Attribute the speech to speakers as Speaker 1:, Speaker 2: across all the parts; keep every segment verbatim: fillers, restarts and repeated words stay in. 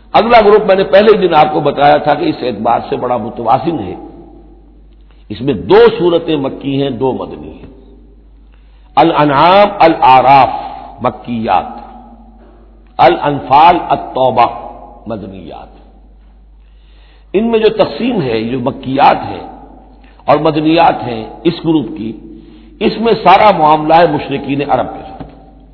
Speaker 1: اگلا گروپ میں نے پہلے ہی دن آپ کو بتایا تھا کہ اس اعتبار سے بڑا متوازن ہے، اس میں دو صورتیں مکی ہیں، دو مدنی ہیں۔ الانعام الاعراف مکیات، الانفال التوبہ مدنیات۔ ان میں جو تقسیم ہے، جو مکیات ہیں اور مدنیات ہیں اس گروپ کی، اس میں سارا معاملہ ہے مشرکین عرب کے ساتھ۔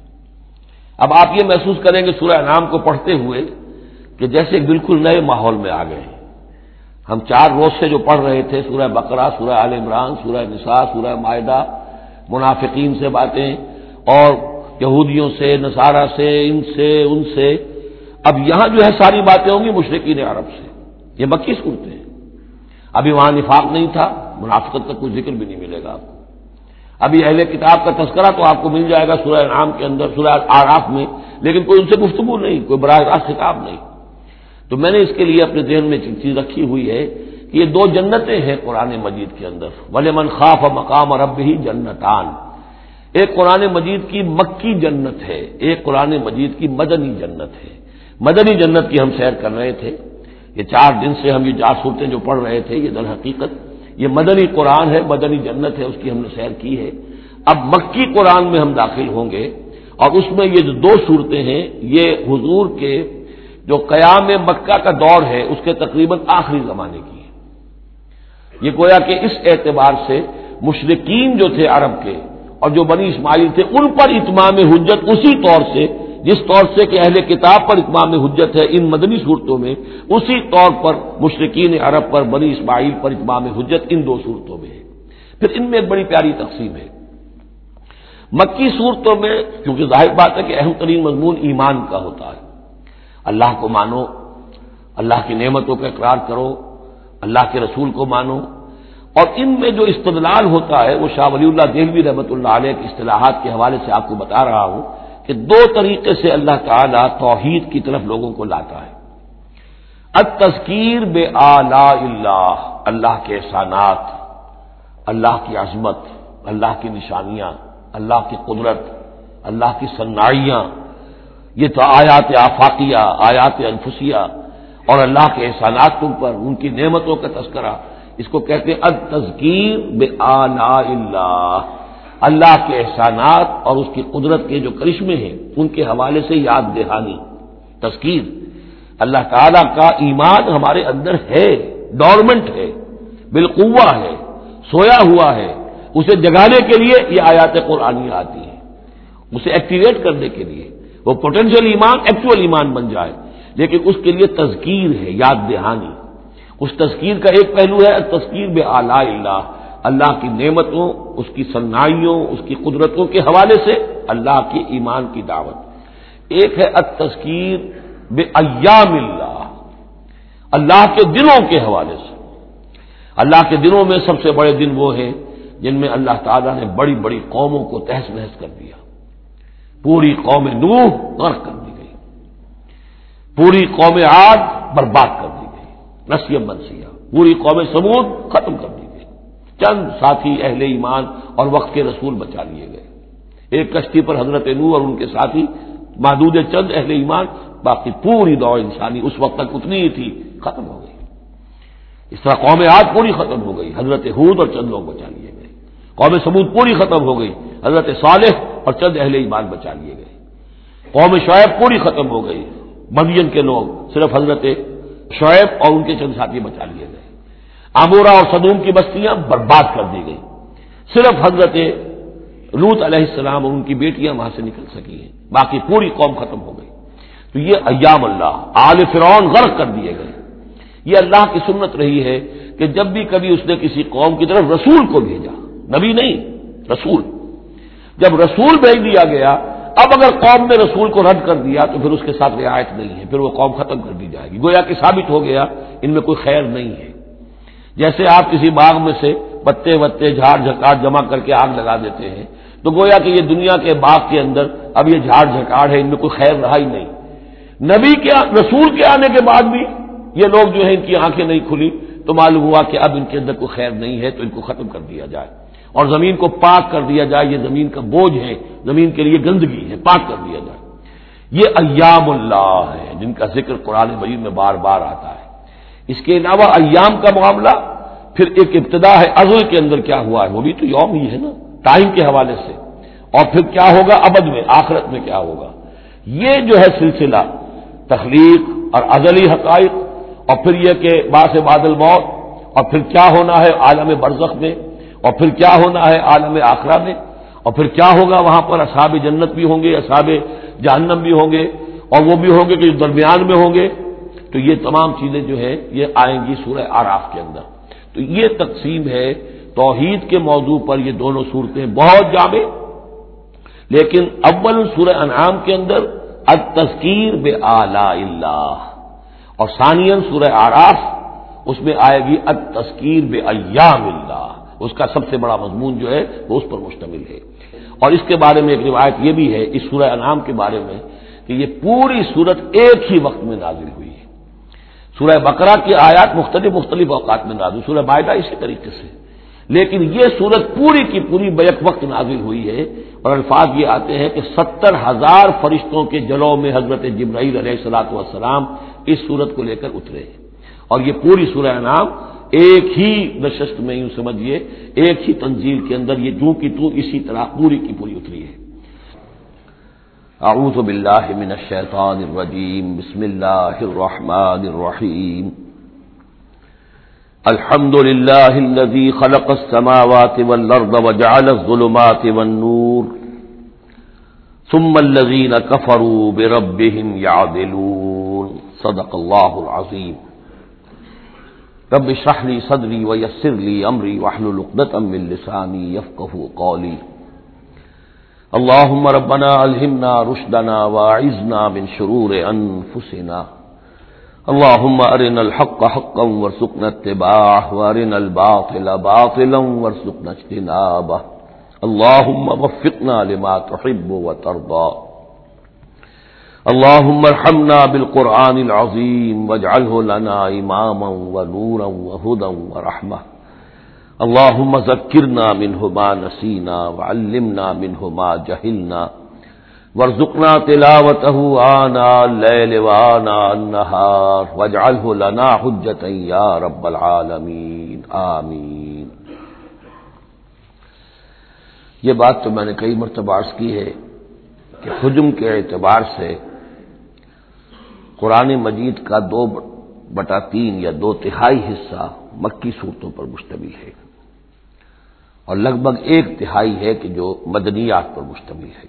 Speaker 1: اب آپ یہ محسوس کریں گے سورہ انعام کو پڑھتے ہوئے کہ جیسے بالکل نئے ماحول میں آ گئے ہیں۔ ہم چار روز سے جو پڑھ رہے تھے سورہ بقرہ، سورہ آل عمران، سورہ نساء، سورہ مائدہ، منافقین سے باتیں اور یہودیوں سے، نصارہ سے، ان سے ان سے، اب یہاں جو ہے ساری باتیں ہوں گی مشرکین عرب سے۔ یہ مکی صورتیں ہیں۔ ابھی وہاں نفاق نہیں تھا، منافقت کا کوئی ذکر بھی نہیں ملے گا آپ کو۔ ابھی اہل کتاب کا تذکرہ تو آپ کو مل جائے گا سورہ انعام کے اندر، سورہ اعراف میں، لیکن کوئی ان سے گفتگو نہیں، کوئی براہ راست خطاب نہیں۔ تو میں نے اس کے لیے اپنے ذہن میں چیز رکھی ہوئی ہے کہ یہ دو جنتیں ہیں قرآن مجید کے اندر، وَلِمَنْ خَافَ مَقَامَ رَبِّهِ جنتان۔ ایک قرآن مجید کی مکی جنت ہے، ایک قرآن مجید کی مدنی جنت ہے۔ مدنی جنت کی ہم سیر کر رہے تھے، یہ چار دن سے ہم یہ چار صورتیں جو پڑھ رہے تھے، یہ در حقیقت یہ مدنی قرآن ہے، مدنی جنت ہے، اس کی ہم نے سیر کی ہے۔ اب مکی قرآن میں ہم داخل ہوں گے، اور اس میں یہ جو دو صورتیں ہیں یہ حضور کے جو قیام مکہ کا دور ہے اس کے تقریباً آخری زمانے کی ہے۔ یہ گویا کہ اس اعتبار سے مشرکین جو تھے عرب کے اور جو بنی اسماعیل تھے ان پر اتمام حجت اسی طور سے جس طور سے کہ اہل کتاب پر اتمام حجت ہے ان مدنی صورتوں میں، اسی طور پر مشرکین عرب پر، بنی اسماعیل پر اتمام حجت ان دو صورتوں میں ہے۔ پھر ان میں ایک بڑی پیاری تقسیم ہے۔ مکی صورتوں میں کیونکہ ظاہر بات ہے کہ اہم ترین مضمون ایمان کا ہوتا ہے، اللہ کو مانو، اللہ کی نعمتوں کا اقرار کرو، اللہ کے رسول کو مانو، اور ان میں جو استدلال ہوتا ہے وہ شاہ ولی اللہ دہلوی رحمۃ اللہ علیہ کی اصطلاحات کے حوالے سے آپ کو بتا رہا ہوں کہ دو طریقے سے اللہ تعالیٰ توحید کی طرف لوگوں کو لاتا ہے۔ التذکیر بآلاء اللہ، اللہ کے احسانات، اللہ کی عظمت، اللہ کی نشانیاں، اللہ کی قدرت، اللہ کی صنائیاں، یہ تو آیات آفاقیہ، آیات انفسیہ، اور اللہ کے احسانات تم پر، ان کی نعمتوں کا تذکرہ، اس کو کہتے ہیں التذکیر بآلاء اللہ، اللہ کے احسانات اور اس کی قدرت کے جو کرشمے ہیں ان کے حوالے سے یاد دہانی، تذکیر۔ اللہ تعالیٰ کا ایمان ہمارے اندر ہے، ڈورمنٹ ہے، بالقوہ ہے، سویا ہوا ہے، اسے جگانے کے لیے یہ آیات قرآنی آتی ہیں، اسے ایکٹیویٹ کرنے کے لیے وہ پوٹینشیل ایمان ایکچوئل ایمان بن جائے، لیکن اس کے لیے تذکیر ہے، یاد دہانی۔ اس تذکیر کا ایک پہلو ہے تذکیر بآلاء اللہ، اللہ کی نعمتوں، اس کی صنائیوں، اس کی قدرتوں کے حوالے سے اللہ کی ایمان کی دعوت۔ ایک ہے التذکیر بایام اللہ، اللہ کے دنوں کے حوالے سے۔ اللہ کے دنوں میں سب سے بڑے دن وہ ہیں جن میں اللہ تعالیٰ نے بڑی بڑی قوموں کو تہس نہس کر دیا۔ پوری قوم نوح غرق کر دی گئی، پوری قوم عاد برباد کر دی گئی، نسیم منسیہ، پوری قوم سمود ختم کر دی گئی، چند ساتھی اہل ایمان اور وقت کے رسول بچا لیے گئے۔ ایک کشتی پر حضرت نوح اور ان کے ساتھی، محدود چند اہل ایمان، باقی پوری دور انسانی اس وقت تک اتنی ہی تھی، ختم ہو گئی۔ اس طرح قوم عاد پوری ختم ہو گئی، حضرت ہود اور چند لوگ بچا لیے گئے۔ قوم سمود پوری ختم ہو گئی، حضرت صالح اور چند اہل ایمان بچا لیے گئے۔ قوم شعیب پوری ختم ہو گئی، مدین کے لوگ، صرف حضرت شعیب اور ان کے چند ساتھی بچا لیے گئے۔ عمورہ اور صدوم کی بستیاں برباد کر دی گئی، صرف حضرت لوط علیہ السلام اور ان کی بیٹیاں وہاں سے نکل سکی ہیں، باقی پوری قوم ختم ہو گئی۔ تو یہ ایام اللہ، آل فرعون غرق کر دیے گئے۔ یہ اللہ کی سنت رہی ہے کہ جب بھی کبھی اس نے کسی قوم کی طرف رسول کو بھیجا، نبی نہیں، رسول، جب رسول بھیج دیا گیا، اب اگر قوم نے رسول کو رد کر دیا تو پھر اس کے ساتھ رعایت نہیں ہے، پھر وہ قوم ختم کر دی جائے گی، گویا کہ ثابت ہو گیا ان میں کوئی خیر نہیں ہے۔ جیسے آپ کسی باغ میں سے پتے وتے جھاڑ جھکاڑ جمع کر کے آگ لگا دیتے ہیں تو گویا کہ یہ دنیا کے باغ کے اندر اب یہ جھاڑ جھکاڑ ہے، ان میں کوئی خیر رہا ہی نہیں۔ نبی کے رسول کے آنے کے بعد بھی یہ لوگ جو ہیں ان کی آنکھیں نہیں کھلی تو معلوم ہوا کہ اب ان کے اندر کوئی خیر نہیں ہے، تو ان کو ختم کر دیا جائے اور زمین کو پاک کر دیا جائے، یہ زمین کا بوجھ ہے، زمین کے لیے گندگی ہے، پاک کر دیا جائے۔ یہ ایام اللہ ہے جن کا ذکر قرآن مجید میں بار بار آتا ہے۔ اس کے علاوہ ایام کا معاملہ پھر ایک ابتدا ہے، ازل کے اندر کیا ہوا ہے وہ بھی تو یوم ہی ہے نا، ٹائم کے حوالے سے، اور پھر کیا ہوگا ابد میں، آخرت میں کیا ہوگا۔ یہ جو ہے سلسلہ تخلیق اور ازلی حقائق، اور پھر یہ کہ بعد سے بعد الموت، اور پھر کیا ہونا ہے عالم برزخ میں، اور پھر کیا ہونا ہے عالم آخرہ میں، اور پھر کیا ہوگا وہاں پر اصحاب جنت بھی ہوں گے، اصحاب جہنم بھی ہوں گے، اور وہ بھی ہوں گے کہ جو درمیان میں ہوں گے۔ تو یہ تمام چیزیں جو ہے یہ آئیں گی سورہ اعراف کے اندر۔ تو یہ تقسیم ہے توحید کے موضوع پر، یہ دونوں صورتیں بہت جامع، لیکن اول سورہ انعام کے اندر التذکیر بآلاء اللہ، اور ثانیاً سورہ اعراف اس میں آئے گی التذکیر بایام اللہ، اس کا سب سے بڑا مضمون جو ہے وہ اس پر مشتمل ہے۔ اور اس کے بارے میں ایک روایت یہ بھی ہے اس سورہ انعام کے بارے میں کہ یہ پوری سورت ایک ہی وقت میں نازل ہوئی ہے۔ سورہ بقرہ کی آیات مختلف مختلف اوقات میں نازل، سورہ مائدہ اسی طریقے سے، لیکن یہ سورت پوری کی پوری بیک وقت نازل ہوئی ہے، اور الفاظ یہ آتے ہیں کہ ستر ہزار فرشتوں کے جلوں میں حضرت جبرائیل علیہ الصلوۃ والسلام اس سورت کو لے کر اترے ہیں، اور یہ پوری سورہ انعام ایک ہی نشست میں، یوں سمجھیے ایک ہی تنزیل کے اندر یہ جو کی تو اسی طرح پوری کی پوری اتری ہے۔ اعوذ باللہ من الشیطان الرجیم، بسم اللہ الرحمن الرحیم، الحمد للہ الذی خلق السماوات والارض وجعل الظلمات والنور ثم الذین کفروا بربهم یعدلون، صدق اللہ العظیم۔ رب اشرح لي صدری ویسر لي امری واحلل عقدۃ من لسانی یفقهوا قولی۔ اللهم ربنا الہمنا رشدنا واعذنا من شرور انفسنا، اللهم ارنا الحق حقا وارزقنا اتباعه وارنا الباطل باطلا وارزقنا اجتنابه، اللهم وفقنا لما تحب وترضى، اللهم ارحمنا بالقرآن العظيم واجعله لنا إماما ونورا وهدى ورحمة، اللهم ذكرنا منه ما نسينا وعلمنا منه ما جهلنا وارزقنا تلاوته آناء الليل وآناء النهار واجعله لنا حجة يا رب العالمين آمين۔ یہ بات تو میں نے کئی مرتبہ عرض کی ہے کہ حجم کے اعتبار سے قرآن مجید کا دو بٹا تین یا دو تہائی حصہ مکی صورتوں پر مشتمل ہے، اور لگ بھگ ایک تہائی ہے کہ جو مدنیات پر مشتمل ہے۔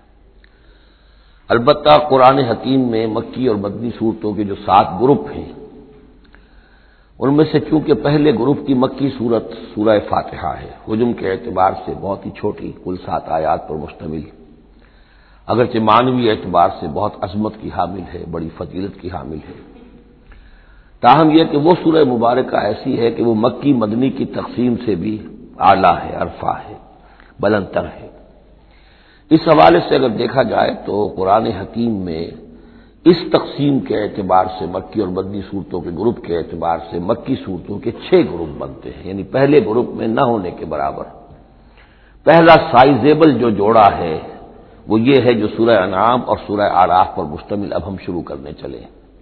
Speaker 1: البتہ قرآن حکیم میں مکی اور مدنی صورتوں کے جو سات گروپ ہیں، ان میں سے چونکہ پہلے گروپ کی مکی صورت سورہ فاتحہ ہے، حجم کے اعتبار سے بہت ہی چھوٹی، کل سات آیات پر مشتمل، اگرچہ معنوی اعتبار سے بہت عظمت کی حامل ہے، بڑی فضیلت کی حامل ہے، تاہم یہ کہ وہ سورہ مبارکہ ایسی ہے کہ وہ مکی مدنی کی تقسیم سے بھی اعلیٰ ہے، عرفہ ہے، بلندتر ہے۔ اس حوالے سے اگر دیکھا جائے تو قرآن حکیم میں اس تقسیم کے اعتبار سے مکی اور مدنی صورتوں کے گروپ کے اعتبار سے مکی صورتوں کے چھ گروپ بنتے ہیں، یعنی پہلے گروپ میں نہ ہونے کے برابر۔ پہلا سائزیبل جو جوڑا ہے وہ یہ ہے جو سورہ انعام اور سورہ اعراف پر مشتمل اب ہم شروع کرنے چلے۔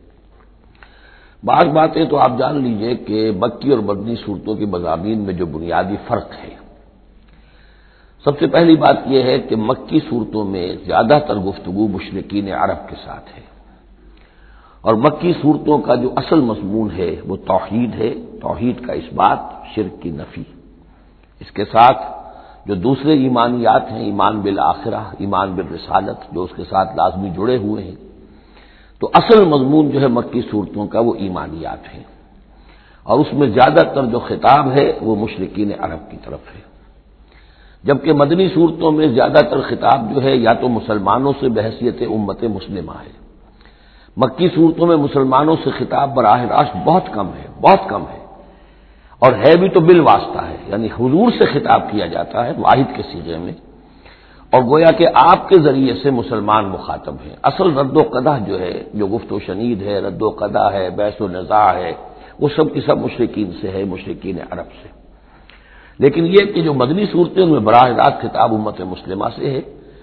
Speaker 1: بعض باتیں تو آپ جان لیجئے کہ مکی اور مدنی صورتوں کے مضامین میں جو بنیادی فرق ہے، سب سے پہلی بات یہ ہے کہ مکی صورتوں میں زیادہ تر گفتگو مشرکین عرب کے ساتھ ہے، اور مکی صورتوں کا جو اصل مضمون ہے وہ توحید ہے، توحید کا اس بات، شرک کی نفی۔ اس کے ساتھ جو دوسرے ایمانیات ہیں، ایمان بالآخرہ، ایمان بالرسالت، جو اس کے ساتھ لازمی جڑے ہوئے ہیں، تو اصل مضمون جو ہے مکی صورتوں کا وہ ایمانیات ہیں، اور اس میں زیادہ تر جو خطاب ہے وہ مشرکین عرب کی طرف ہے، جبکہ مدنی صورتوں میں زیادہ تر خطاب جو ہے یا تو مسلمانوں سے بحیثیت امت مسلمہ ہے۔ مکی صورتوں میں مسلمانوں سے خطاب براہ راست بہت کم ہے، بہت کم ہے، اور ہے بھی تو بالواسطہ ہے، یعنی حضور سے خطاب کیا جاتا ہے واحد کے صیغے میں، اور گویا کہ آپ کے ذریعے سے مسلمان مخاطب ہیں۔ اصل رد و قدح جو ہے، جو گفت و شنید ہے، رد و قدح ہے، بحث و نزاع ہے، وہ سب کی سب مشرکین سے ہے، مشرکین عرب سے۔ لیکن یہ کہ جو مدنی صورتیں ان میں براہ راست خطاب امت مسلمہ سے ہے،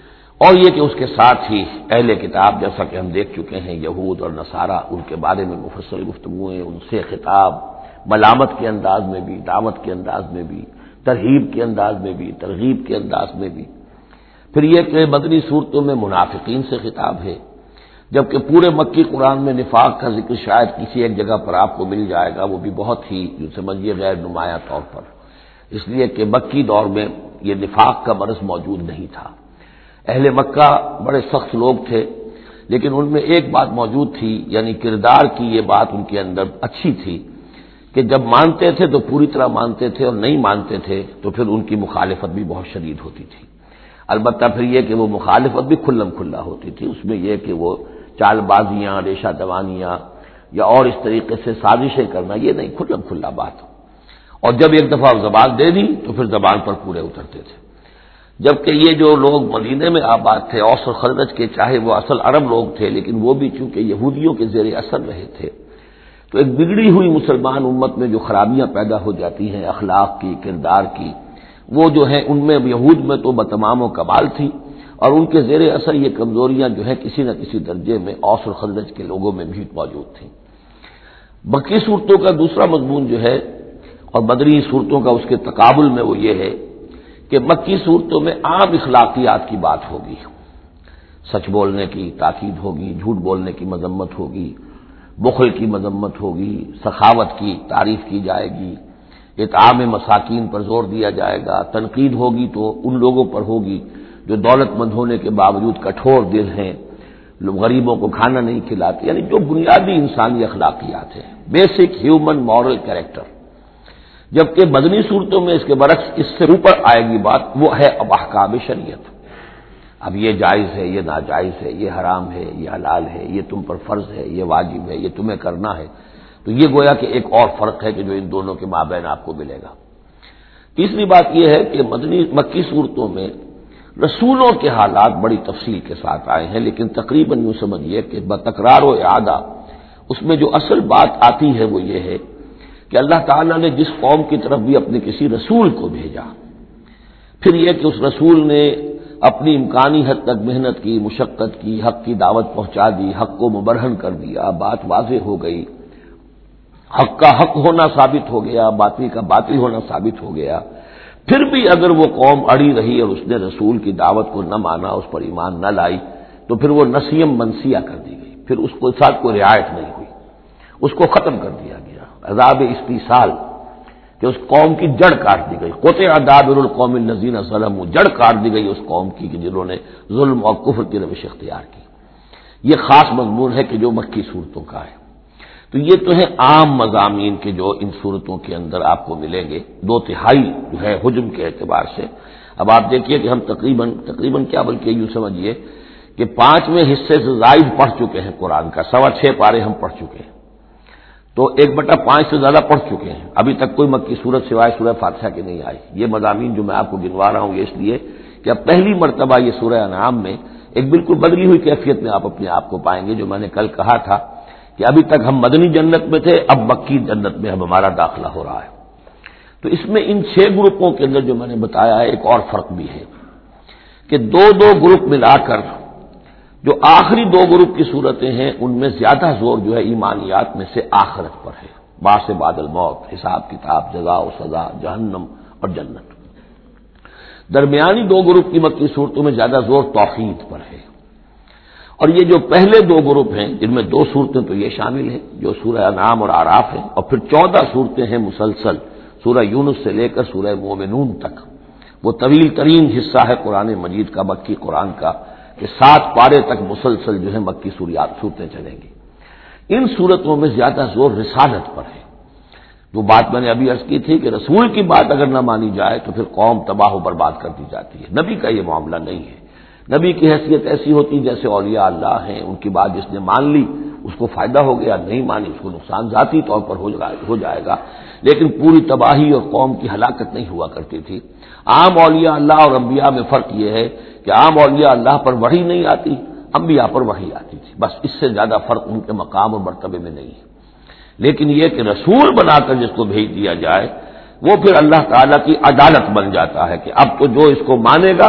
Speaker 1: اور یہ کہ اس کے ساتھ ہی اہل کتاب، جیسا کہ ہم دیکھ چکے ہیں، یہود اور نصارہ، ان کے بارے میں مفصل گفتگویں، ان سے خطاب ملامت کے انداز میں بھی، دعوت کے انداز میں بھی، ترہیب کے انداز میں بھی، ترغیب کے انداز میں بھی۔ پھر یہ کہ مدنی صورتوں میں منافقین سے خطاب ہے، جبکہ پورے مکی قرآن میں نفاق کا ذکر شاید کسی ایک جگہ پر آپ کو مل جائے گا، وہ بھی بہت ہی جو سمجھیے غیر نمایاں طور پر، اس لیے کہ مکی دور میں یہ نفاق کا مرض موجود نہیں تھا۔ اہل مکہ بڑے سخت لوگ تھے، لیکن ان میں ایک بات موجود تھی، یعنی کردار کی یہ بات ان کے اندر اچھی تھی کہ جب مانتے تھے تو پوری طرح مانتے تھے، اور نہیں مانتے تھے تو پھر ان کی مخالفت بھی بہت شدید ہوتی تھی۔ البتہ پھر یہ کہ وہ مخالفت بھی کھلم کھلا ہوتی تھی، اس میں یہ کہ وہ چال بازیاں، ریشہ دوانیاں یا اور اس طریقے سے سازشیں کرنا، یہ نہیں، کھلم کھلا بات۔ اور جب ایک دفعہ زبان دے دی تو پھر زبان پر پورے اترتے تھے۔ جبکہ یہ جو لوگ مدینے میں آباد تھے، اوس اور خزرج کے، چاہے وہ اصل عرب لوگ تھے، لیکن وہ بھی چونکہ یہودیوں کے زیر اثر رہے تھے، تو ایک بگڑی ہوئی مسلمان امت میں جو خرابیاں پیدا ہو جاتی ہیں اخلاق کی، کردار کی، وہ جو ہے ان میں یہود میں تو بتمام و کمال تھی، اور ان کے زیر اثر یہ کمزوریاں جو ہیں کسی نہ کسی درجے میں اوس اور خزرج کے لوگوں میں بھی موجود تھیں۔ مکی صورتوں کا دوسرا مضمون جو ہے اور مدنی صورتوں کا اس کے تقابل میں وہ یہ ہے کہ مکی صورتوں میں عام اخلاقیات کی بات ہوگی، سچ بولنے کی تاکید ہوگی، جھوٹ بولنے کی مذمت ہوگی، بخل کی مذمت ہوگی، سخاوت کی تعریف کی جائے گی، اطعام مساکین پر زور دیا جائے گا، تنقید ہوگی تو ان لوگوں پر ہوگی جو دولت مند ہونے کے باوجود کٹھور دل ہیں، لوگ غریبوں کو کھانا نہیں کھلاتے، یعنی جو بنیادی انسانی اخلاقیات ہیں، بیسک ہیومن مورل کیریکٹر۔ جبکہ مدنی صورتوں میں اس کے برعکس اس سے اوپر آئے گی بات، وہ ہے اب احکام شریعت۔ اب یہ جائز ہے، یہ ناجائز ہے، یہ حرام ہے، یہ حلال ہے، یہ تم پر فرض ہے، یہ واجب ہے، یہ تمہیں کرنا ہے۔ تو یہ گویا کہ ایک اور فرق ہے کہ جو ان دونوں کے مابین آپ کو ملے گا۔ تیسری بات یہ ہے کہ مدنی مکی صورتوں میں رسولوں کے حالات بڑی تفصیل کے ساتھ آئے ہیں، لیکن تقریباً یوں سمجھیے کہ بتکرار و اعادہ اس میں جو اصل بات آتی ہے وہ یہ ہے کہ اللہ تعالیٰ نے جس قوم کی طرف بھی اپنے کسی رسول کو بھیجا، پھر یہ کہ اس رسول نے اپنی امکانی حد تک محنت کی، مشقت کی، حق کی دعوت پہنچا دی، حق کو مبرہن کر دیا، بات واضح ہو گئی، حق کا حق ہونا ثابت ہو گیا، باطل کا باطل ہونا ثابت ہو گیا، پھر بھی اگر وہ قوم اڑی رہی اور اس نے رسول کی دعوت کو نہ مانا، اس پر ایمان نہ لائی، تو پھر وہ نسیم منسیہ کر دی گئی، پھر اس کے ساتھ کوئی رعایت نہیں ہوئی، اس کو ختم کر دیا گیا، عذاب استیصال کہ اس قوم کی جڑ کاٹ دی گئی، قطع دابر القوم الذین ظلموا، جڑ کاٹ دی گئی اس قوم کی کہ جنہوں نے ظلم اور کفر کی روش اختیار کی۔ یہ خاص مضمون ہے کہ جو مکی صورتوں کا ہے۔ تو یہ تو ہے عام مضامین کے جو ان صورتوں کے اندر آپ کو ملیں گے، دو تہائی جو ہے حجم کے اعتبار سے۔ اب آپ دیکھیے کہ ہم تقریباً تقریباً کیا بلکہ یوں سمجھیے کہ پانچویں حصے سے زائد پڑھ چکے ہیں قرآن کا، سوا چھ پارے ہم پڑھ چکے ہیں، تو ایک بٹا پانچ سے زیادہ پڑھ چکے ہیں۔ ابھی تک کوئی مکی صورت سوائے سورہ فاتحہ کی نہیں آئی۔ یہ مضامین جو میں آپ کو گنوا رہا ہوں یہ اس لیے کہ اب پہلی مرتبہ یہ سورہ انعام میں ایک بالکل بدلی ہوئی کیفیت میں آپ اپنے آپ کو پائیں گے، جو میں نے کل کہا تھا کہ ابھی تک ہم مدنی جنت میں تھے، اب مکی جنت میں اب ہمارا داخلہ ہو رہا ہے۔ تو اس میں ان چھ گروپوں کے اندر جو میں نے بتایا ہے ایک اور فرق بھی ہے کہ دو دو گروپ ملا کر جو آخری دو گروپ کی صورتیں ہیں ان میں زیادہ زور جو ہے ایمانیات میں سے آخرت پر ہے، بعث بعد الموت، حساب کتاب، جزا و سزا، جہنم اور جنت۔ درمیانی دو گروپ کی مکی صورتوں میں زیادہ زور توحید پر ہے، اور یہ جو پہلے دو گروپ ہیں جن میں دو صورتیں تو یہ شامل ہیں جو سورہ انعام اور اعراف ہیں، اور پھر چودہ صورتیں ہیں مسلسل سورہ یونس سے لے کر سورہ مومنون تک، وہ طویل ترین حصہ ہے قرآن مجید کا، مکی قرآن کا، کہ سات پارے تک مسلسل جو ہے مکی سوریات صورتیں چلیں گی۔ ان صورتوں میں زیادہ زور رسالت پر ہے۔ جو بات میں نے ابھی عرض کی تھی کہ رسول کی بات اگر نہ مانی جائے تو پھر قوم تباہ و برباد کر دی جاتی ہے۔ نبی کا یہ معاملہ نہیں ہے، نبی کی حیثیت ایسی ہوتی جیسے اولیاء اللہ ہیں، ان کی بات جس نے مان لی اس کو فائدہ ہو گیا، نہیں مانی اس کو نقصان ذاتی طور پر ہو جائے گا، لیکن پوری تباہی اور قوم کی ہلاکت نہیں ہوا کرتی تھی۔ عام اولیاء اللہ اور انبیاء میں فرق یہ ہے کہ عام اولیاء اللہ پر وحی نہیں آتی، انبیاء پر وحی آتی تھی، بس اس سے زیادہ فرق ان کے مقام اور مرتبے میں نہیں ہے۔ لیکن یہ کہ رسول بنا کر جس کو بھیج دیا جائے وہ پھر اللہ تعالیٰ کی عدالت بن جاتا ہے کہ اب تو جو اس کو مانے گا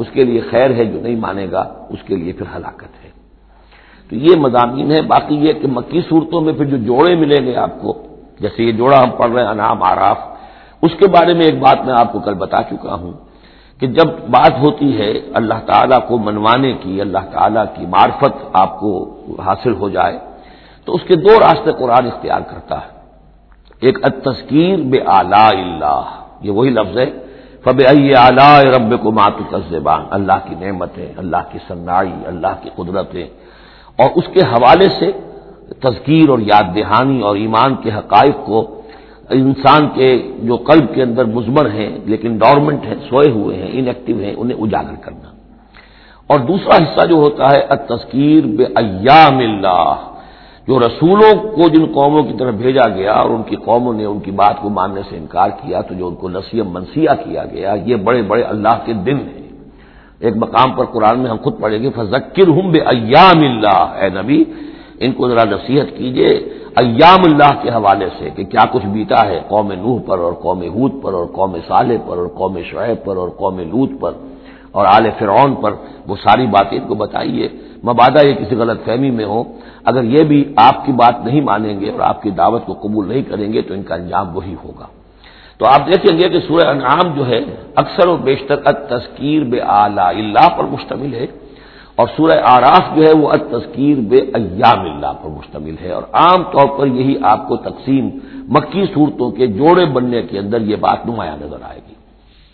Speaker 1: اس کے لیے خیر ہے، جو نہیں مانے گا اس کے لیے پھر ہلاکت ہے۔ تو یہ مضامین ہے۔ باقی یہ کہ مکی صورتوں میں پھر جو جوڑے ملیں گے آپ کو، جیسے یہ جوڑا ہم پڑھ رہے ہیں انعام اعراف، اس کے بارے میں ایک بات میں آپ کو کل بتا چکا ہوں کہ جب بات ہوتی ہے اللہ تعالیٰ کو منوانے کی، اللہ تعالیٰ کی معرفت آپ کو حاصل ہو جائے، تو اس کے دو راستے قرآن اختیار کرتا ہے۔ ایک التذکیر بآلاء اللہ، یہ وہی لفظ ہے فبأي آلاء ربكما تكذبان، اللہ کی نعمتیں، اللہ کی صنائی، اللہ کی قدرتیں، اور اس کے حوالے سے تذکیر اور یاد دہانی اور ایمان کے حقائق کو انسان کے جو قلب کے اندر مضمر ہیں لیکن ڈورمنٹ ہیں، سوئے ہوئے ہیں، ان ایکٹیو ہیں، انہیں اجاگر کرنا۔ اور دوسرا حصہ جو ہوتا ہے التذکیر بایام اللہ، جو رسولوں کو جن قوموں کی طرف بھیجا گیا اور ان کی قوموں نے ان کی بات کو ماننے سے انکار کیا، تو جو ان کو نسیہ منسیہ کیا گیا، یہ بڑے بڑے اللہ کے دن ہیں۔ ایک مقام پر قرآن میں ہم خود پڑھیں گے فذکرہم بایام اللہ، اے نبی ان کو ذرا نصیحت کیجئے ایام اللہ کے حوالے سے کہ کیا کچھ بیتا ہے قوم نوح پر اور قوم ہود پر اور قوم صالح پر اور قوم شعیب پر اور قوم لوط پر اور آل فرعون پر، وہ ساری باتیں ان کو بتائیے، مبادا یہ کسی غلط فہمی میں ہو، اگر یہ بھی آپ کی بات نہیں مانیں گے اور آپ کی دعوت کو قبول نہیں کریں گے تو ان کا انجام وہی ہوگا۔ تو آپ دیکھیں گے کہ سورہ انعام جو ہے اکثر و بیشتر التذکیر بآلاء اللہ پر مشتمل ہے، اور سورہ اعراف جو ہے وہ التذکیر بایام اللہ پر مشتمل ہے، اور عام طور پر یہی آپ کو تقسیم مکی صورتوں کے جوڑے بننے کے اندر یہ بات نمایاں نظر آئے گی۔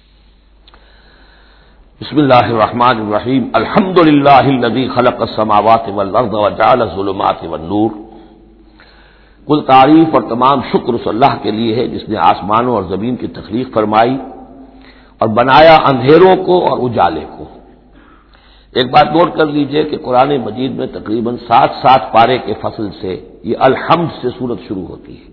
Speaker 1: بسم اللہ الرحمن الرحیم، الحمد للہ الذی خلق السماوات والارض وجعل الظلمات والنور، کل تعریف اور تمام شکر اس اللہ کے لیے ہے جس نے آسمانوں اور زمین کی تخلیق فرمائی اور بنایا اندھیروں کو اور اجالے کو۔ ایک بات نوٹ کر لیجئے کہ قرآن مجید میں تقریباً سات سات پارے کے فصل سے یہ الحمد سے سورت شروع ہوتی ہے۔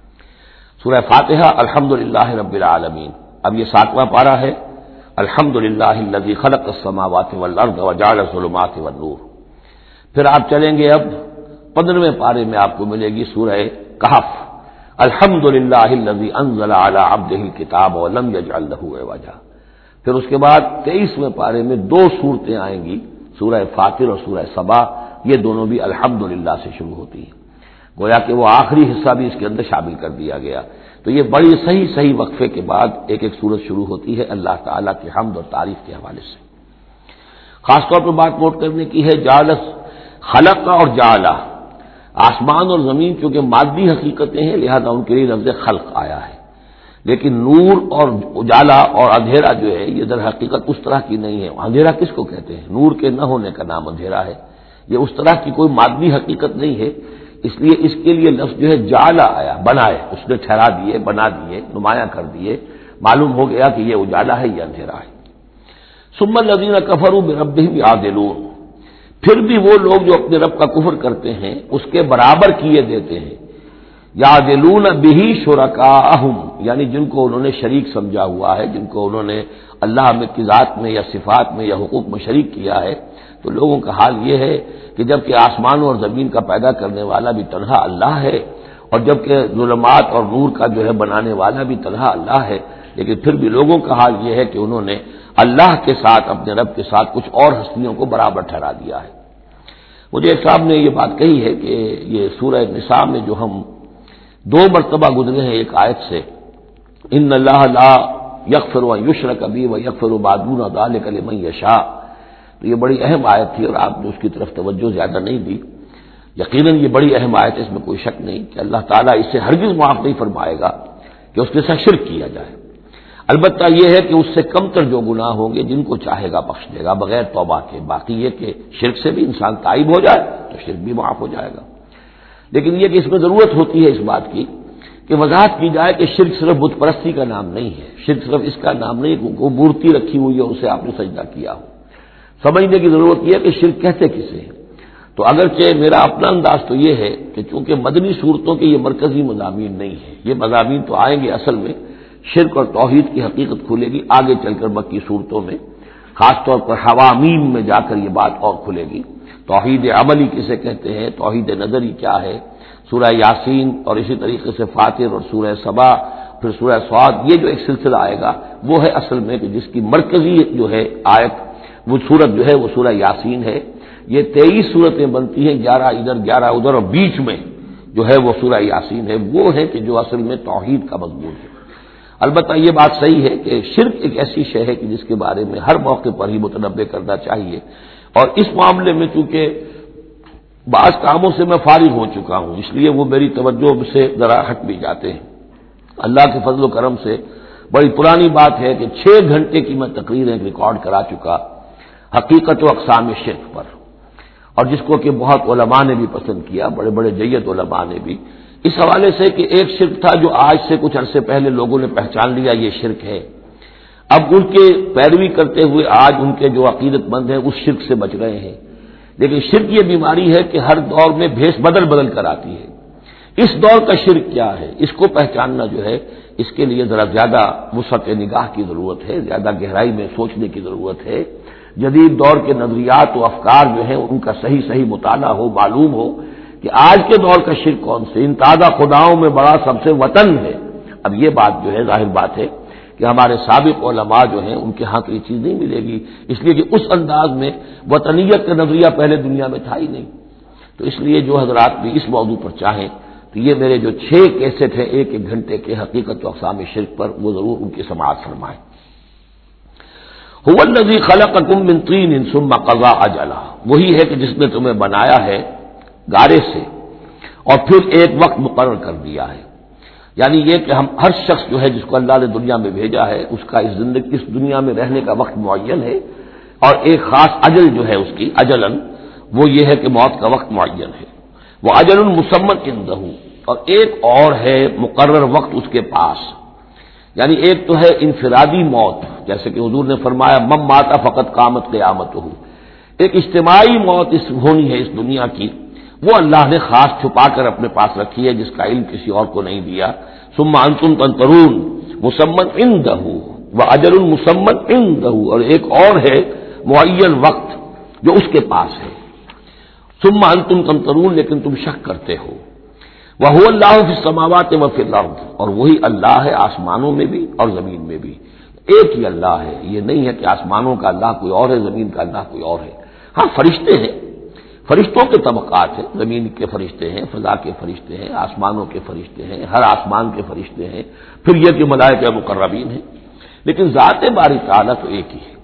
Speaker 1: سورہ فاتحہ الحمد للہ رب العالمین، اب یہ ساتواں پارہ ہے، الحمد للہ الذی خلق السماوات والارض وجعل الظلمات والنور۔ پھر آپ چلیں گے اب پندرہویں پارے میں آپ کو ملے گی سورہ کہف، الحمد للہ الذی انزل علی عبدہ الکتاب ولم یجعل لہ عوجا۔ پھر اس کے بعد تیئیسویں پارے میں دو صورتیں آئیں گی، سورہ فاطر اور سورہ سبا، یہ دونوں بھی الحمدللہ سے شروع ہوتی ہیں، گویا کہ وہ آخری حصہ بھی اس کے اندر شامل کر دیا گیا۔ تو یہ بڑی صحیح صحیح وقفے کے بعد ایک ایک سورت شروع ہوتی ہے اللہ تعالیٰ کی حمد اور تعریف کے حوالے سے۔ خاص طور پر بات نوٹ کرنے کی ہے جعل، خلق اور جعل، آسمان اور زمین چونکہ مادی حقیقتیں ہیں لہذا ان کے لیے لفظ خلق آیا ہے، لیکن نور اور اجالا اور اندھیرا جو ہے یہ در حقیقت اس طرح کی نہیں ہے۔ اندھیرا کس کو کہتے ہیں؟ نور کے نہ ہونے کا نام اندھیرا ہے، یہ اس طرح کی کوئی مادی حقیقت نہیں ہے، اس لیے اس کے لیے لفظ جو ہے جعلا آیا، بنائے، اس نے ٹھہرا دیے، بنا دیے، نمایاں کر دیے، معلوم ہو گیا کہ یہ اجالا ہے، یہ اندھیرا ہے۔ ثم الذین کفروا بربہم یعدلون، پھر بھی وہ لوگ جو اپنے رب کا کفر کرتے ہیں اس کے برابر کیے دیتے ہیں، یعدلون بہ شرکاءہم، یعنی جن کو انہوں نے شریک سمجھا ہوا ہے، جن کو انہوں نے اللہ میں کی ذات میں یا صفات میں یا حقوق میں شریک کیا ہے، تو لوگوں کا حال یہ ہے کہ جبکہ آسمانوں اور زمین کا پیدا کرنے والا بھی تنہا اللہ ہے، اور جبکہ ظلمات اور نور کا جو ہے بنانے والا بھی تنہا اللہ ہے، لیکن پھر بھی لوگوں کا حال یہ ہے کہ انہوں نے اللہ کے ساتھ، اپنے رب کے ساتھ کچھ اور ہستیوں کو برابر ٹھہرا دیا ہے۔ مجھے ایک صاحب نے یہ بات کہی ہے کہ یہ سورہ نساء میں جو ہم دو مرتبہ گزرے ہیں ایک آیت سے، ان اللہ لا یغفر ان یشرک بہ ویغفر ما دون ذلک لمن یشاء، تو یہ بڑی اہم آیت تھی اور آپ نے اس کی طرف توجہ زیادہ نہیں دی۔ یقیناً یہ بڑی اہم آیت ہے، اس میں کوئی شک نہیں کہ اللہ تعالیٰ اسے ہرگز معاف نہیں فرمائے گا کہ اس کے ساتھ شرک کیا جائے، البتہ یہ ہے کہ اس سے کم تر جو گناہ ہوں گے جن کو چاہے گا بخش دے گا بغیر توبہ کے، باقی یہ کہ شرک سے بھی انسان تائب ہو جائے تو شرک بھی معاف ہو جائے گا۔ لیکن یہ کہ اس میں ضرورت ہوتی ہے اس بات کی کہ وضاحت کی جائے کہ شرک صرف بت پرستی کا نام نہیں ہے، شرک صرف اس کا نام نہیں کہ کوئی مورتی رکھی ہوئی ہے اسے آپ نے سجدہ کیا ہو۔ سمجھنے کی ضرورت یہ ہے کہ شرک کہتے کسے ہیں۔ تو اگرچہ میرا اپنا انداز تو یہ ہے کہ چونکہ مدنی صورتوں کے یہ مرکزی مضامین نہیں ہیں، یہ مضامین تو آئیں گے، اصل میں شرک اور توحید کی حقیقت کھلے گی آگے چل کر مکی صورتوں میں، خاص طور پر حوامیم میں جا کر یہ بات اور کھلے گی۔ توحید عملی کسے کہتے ہیں، توحید نظری کیا ہے، سورہ یاسین اور اسی طریقے سے فاطر اور سورہ سبا، پھر سورہ صاد، یہ جو ایک سلسلہ آئے گا وہ ہے اصل میں کہ جس کی مرکزی جو ہے آیت وہ سورت جو ہے وہ سورہ یاسین ہے. یہ تیئیس صورتیں بنتی ہیں، گیارہ ادھر گیارہ ادھر، اور بیچ میں جو ہے وہ سورہ یاسین ہے، وہ ہے کہ جو اصل میں توحید کا مضمون ہے. البتہ یہ بات صحیح ہے کہ شرک ایک ایسی شے ہے کہ جس کے بارے میں ہر موقع پر ہی متنبہ کرنا چاہیے، اور اس معاملے میں چونکہ بعض کاموں سے میں فارغ ہو چکا ہوں، اس لیے وہ میری توجہ سے ذرا ہٹ بھی جاتے ہیں. اللہ کے فضل و کرم سے بڑی پرانی بات ہے کہ چھ گھنٹے کی میں تقریر ایک ریکارڈ کرا چکا حقیقت و اقسام شرک پر، اور جس کو کہ بہت علماء نے بھی پسند کیا، بڑے بڑے جید علماء نے بھی، اس حوالے سے کہ ایک شرک تھا جو آج سے کچھ عرصے پہلے لوگوں نے پہچان لیا یہ شرک ہے. اب ان کے پیروی کرتے ہوئے آج ان کے جو عقیدت مند ہیں اس شرک سے بچ رہے ہیں. لیکن شرک یہ بیماری ہے کہ ہر دور میں بھیس بدل بدل کر آتی ہے. اس دور کا شرک کیا ہے، اس کو پہچاننا جو ہے اس کے لیے ذرا زیادہ وسعت نگاہ کی ضرورت ہے، زیادہ گہرائی میں سوچنے کی ضرورت ہے. جدید دور کے نظریات و افکار جو ہیں ان کا صحیح صحیح مطالعہ ہو، معلوم ہو کہ آج کے دور کا شرک کون سے. ان تازہ خداؤں میں بڑا سب سے وطن ہے. اب یہ بات جو ہے ظاہر بات ہے کہ ہمارے سابق علماء جو ہیں ان کے ہاں تو یہ چیز نہیں ملے گی، اس لیے کہ اس انداز میں وطنیت کا نظریہ پہلے دنیا میں تھا ہی نہیں. تو اس لیے جو حضرات بھی اس موضوع پر چاہیں تو یہ میرے جو چھ کیسٹ ہیں ایک ایک گھنٹے کے حقیقت و اقسام شرک پر، وہ ضرور ان کی سماعت فرمائیں. هو الذی خلقکم من طین ثم قضى اجلا، وہی ہے کہ جس نے تمہیں بنایا ہے گارے سے اور پھر ایک وقت مقرر کر دیا ہے. یعنی یہ کہ ہم ہر شخص جو ہے جس کو اللہ نے دنیا میں بھیجا ہے اس کا اس زندگی اس دنیا میں رہنے کا وقت معین ہے، اور ایک خاص اجل جو ہے اس کی اجلن وہ یہ ہے کہ موت کا وقت معین ہے. وہ اجل مسمى عنده، اور ایک اور ہے مقرر وقت اس کے پاس. یعنی ایک تو ہے انفرادی موت، جیسے کہ حضور نے فرمایا من مات فقط قامت قیامته. ایک اجتماعی موت اس ہونی ہے اس دنیا کی، وہ اللہ نے خاص چھپا کر اپنے پاس رکھی ہے، جس کا علم کسی اور کو نہیں دیا. ثم انتم تنظرون مسمى عنده واجل مسمى عنده، اور ایک اور ہے معین وقت جو اس کے پاس ہے. ثم انتم تنظرون، لیکن تم شک کرتے ہو. وهو اللہ فی السماوات وفی الارض، اور وہی اللہ ہے آسمانوں میں بھی اور زمین میں بھی. ایک ہی اللہ ہے، یہ نہیں ہے کہ آسمانوں کا اللہ کوئی اور ہے، زمین کا اللہ کوئی اور ہے. ہاں فرشتے ہیں، فرشتوں کے طبقات ہیں، زمین کے فرشتے ہیں، فضا کے فرشتے ہیں، آسمانوں کے فرشتے ہیں، ہر آسمان کے فرشتے ہیں، پھر یہ کہ ملائکہ مقربین ہیں. لیکن ذات باری تعالیٰ تو ایک ہی ہے.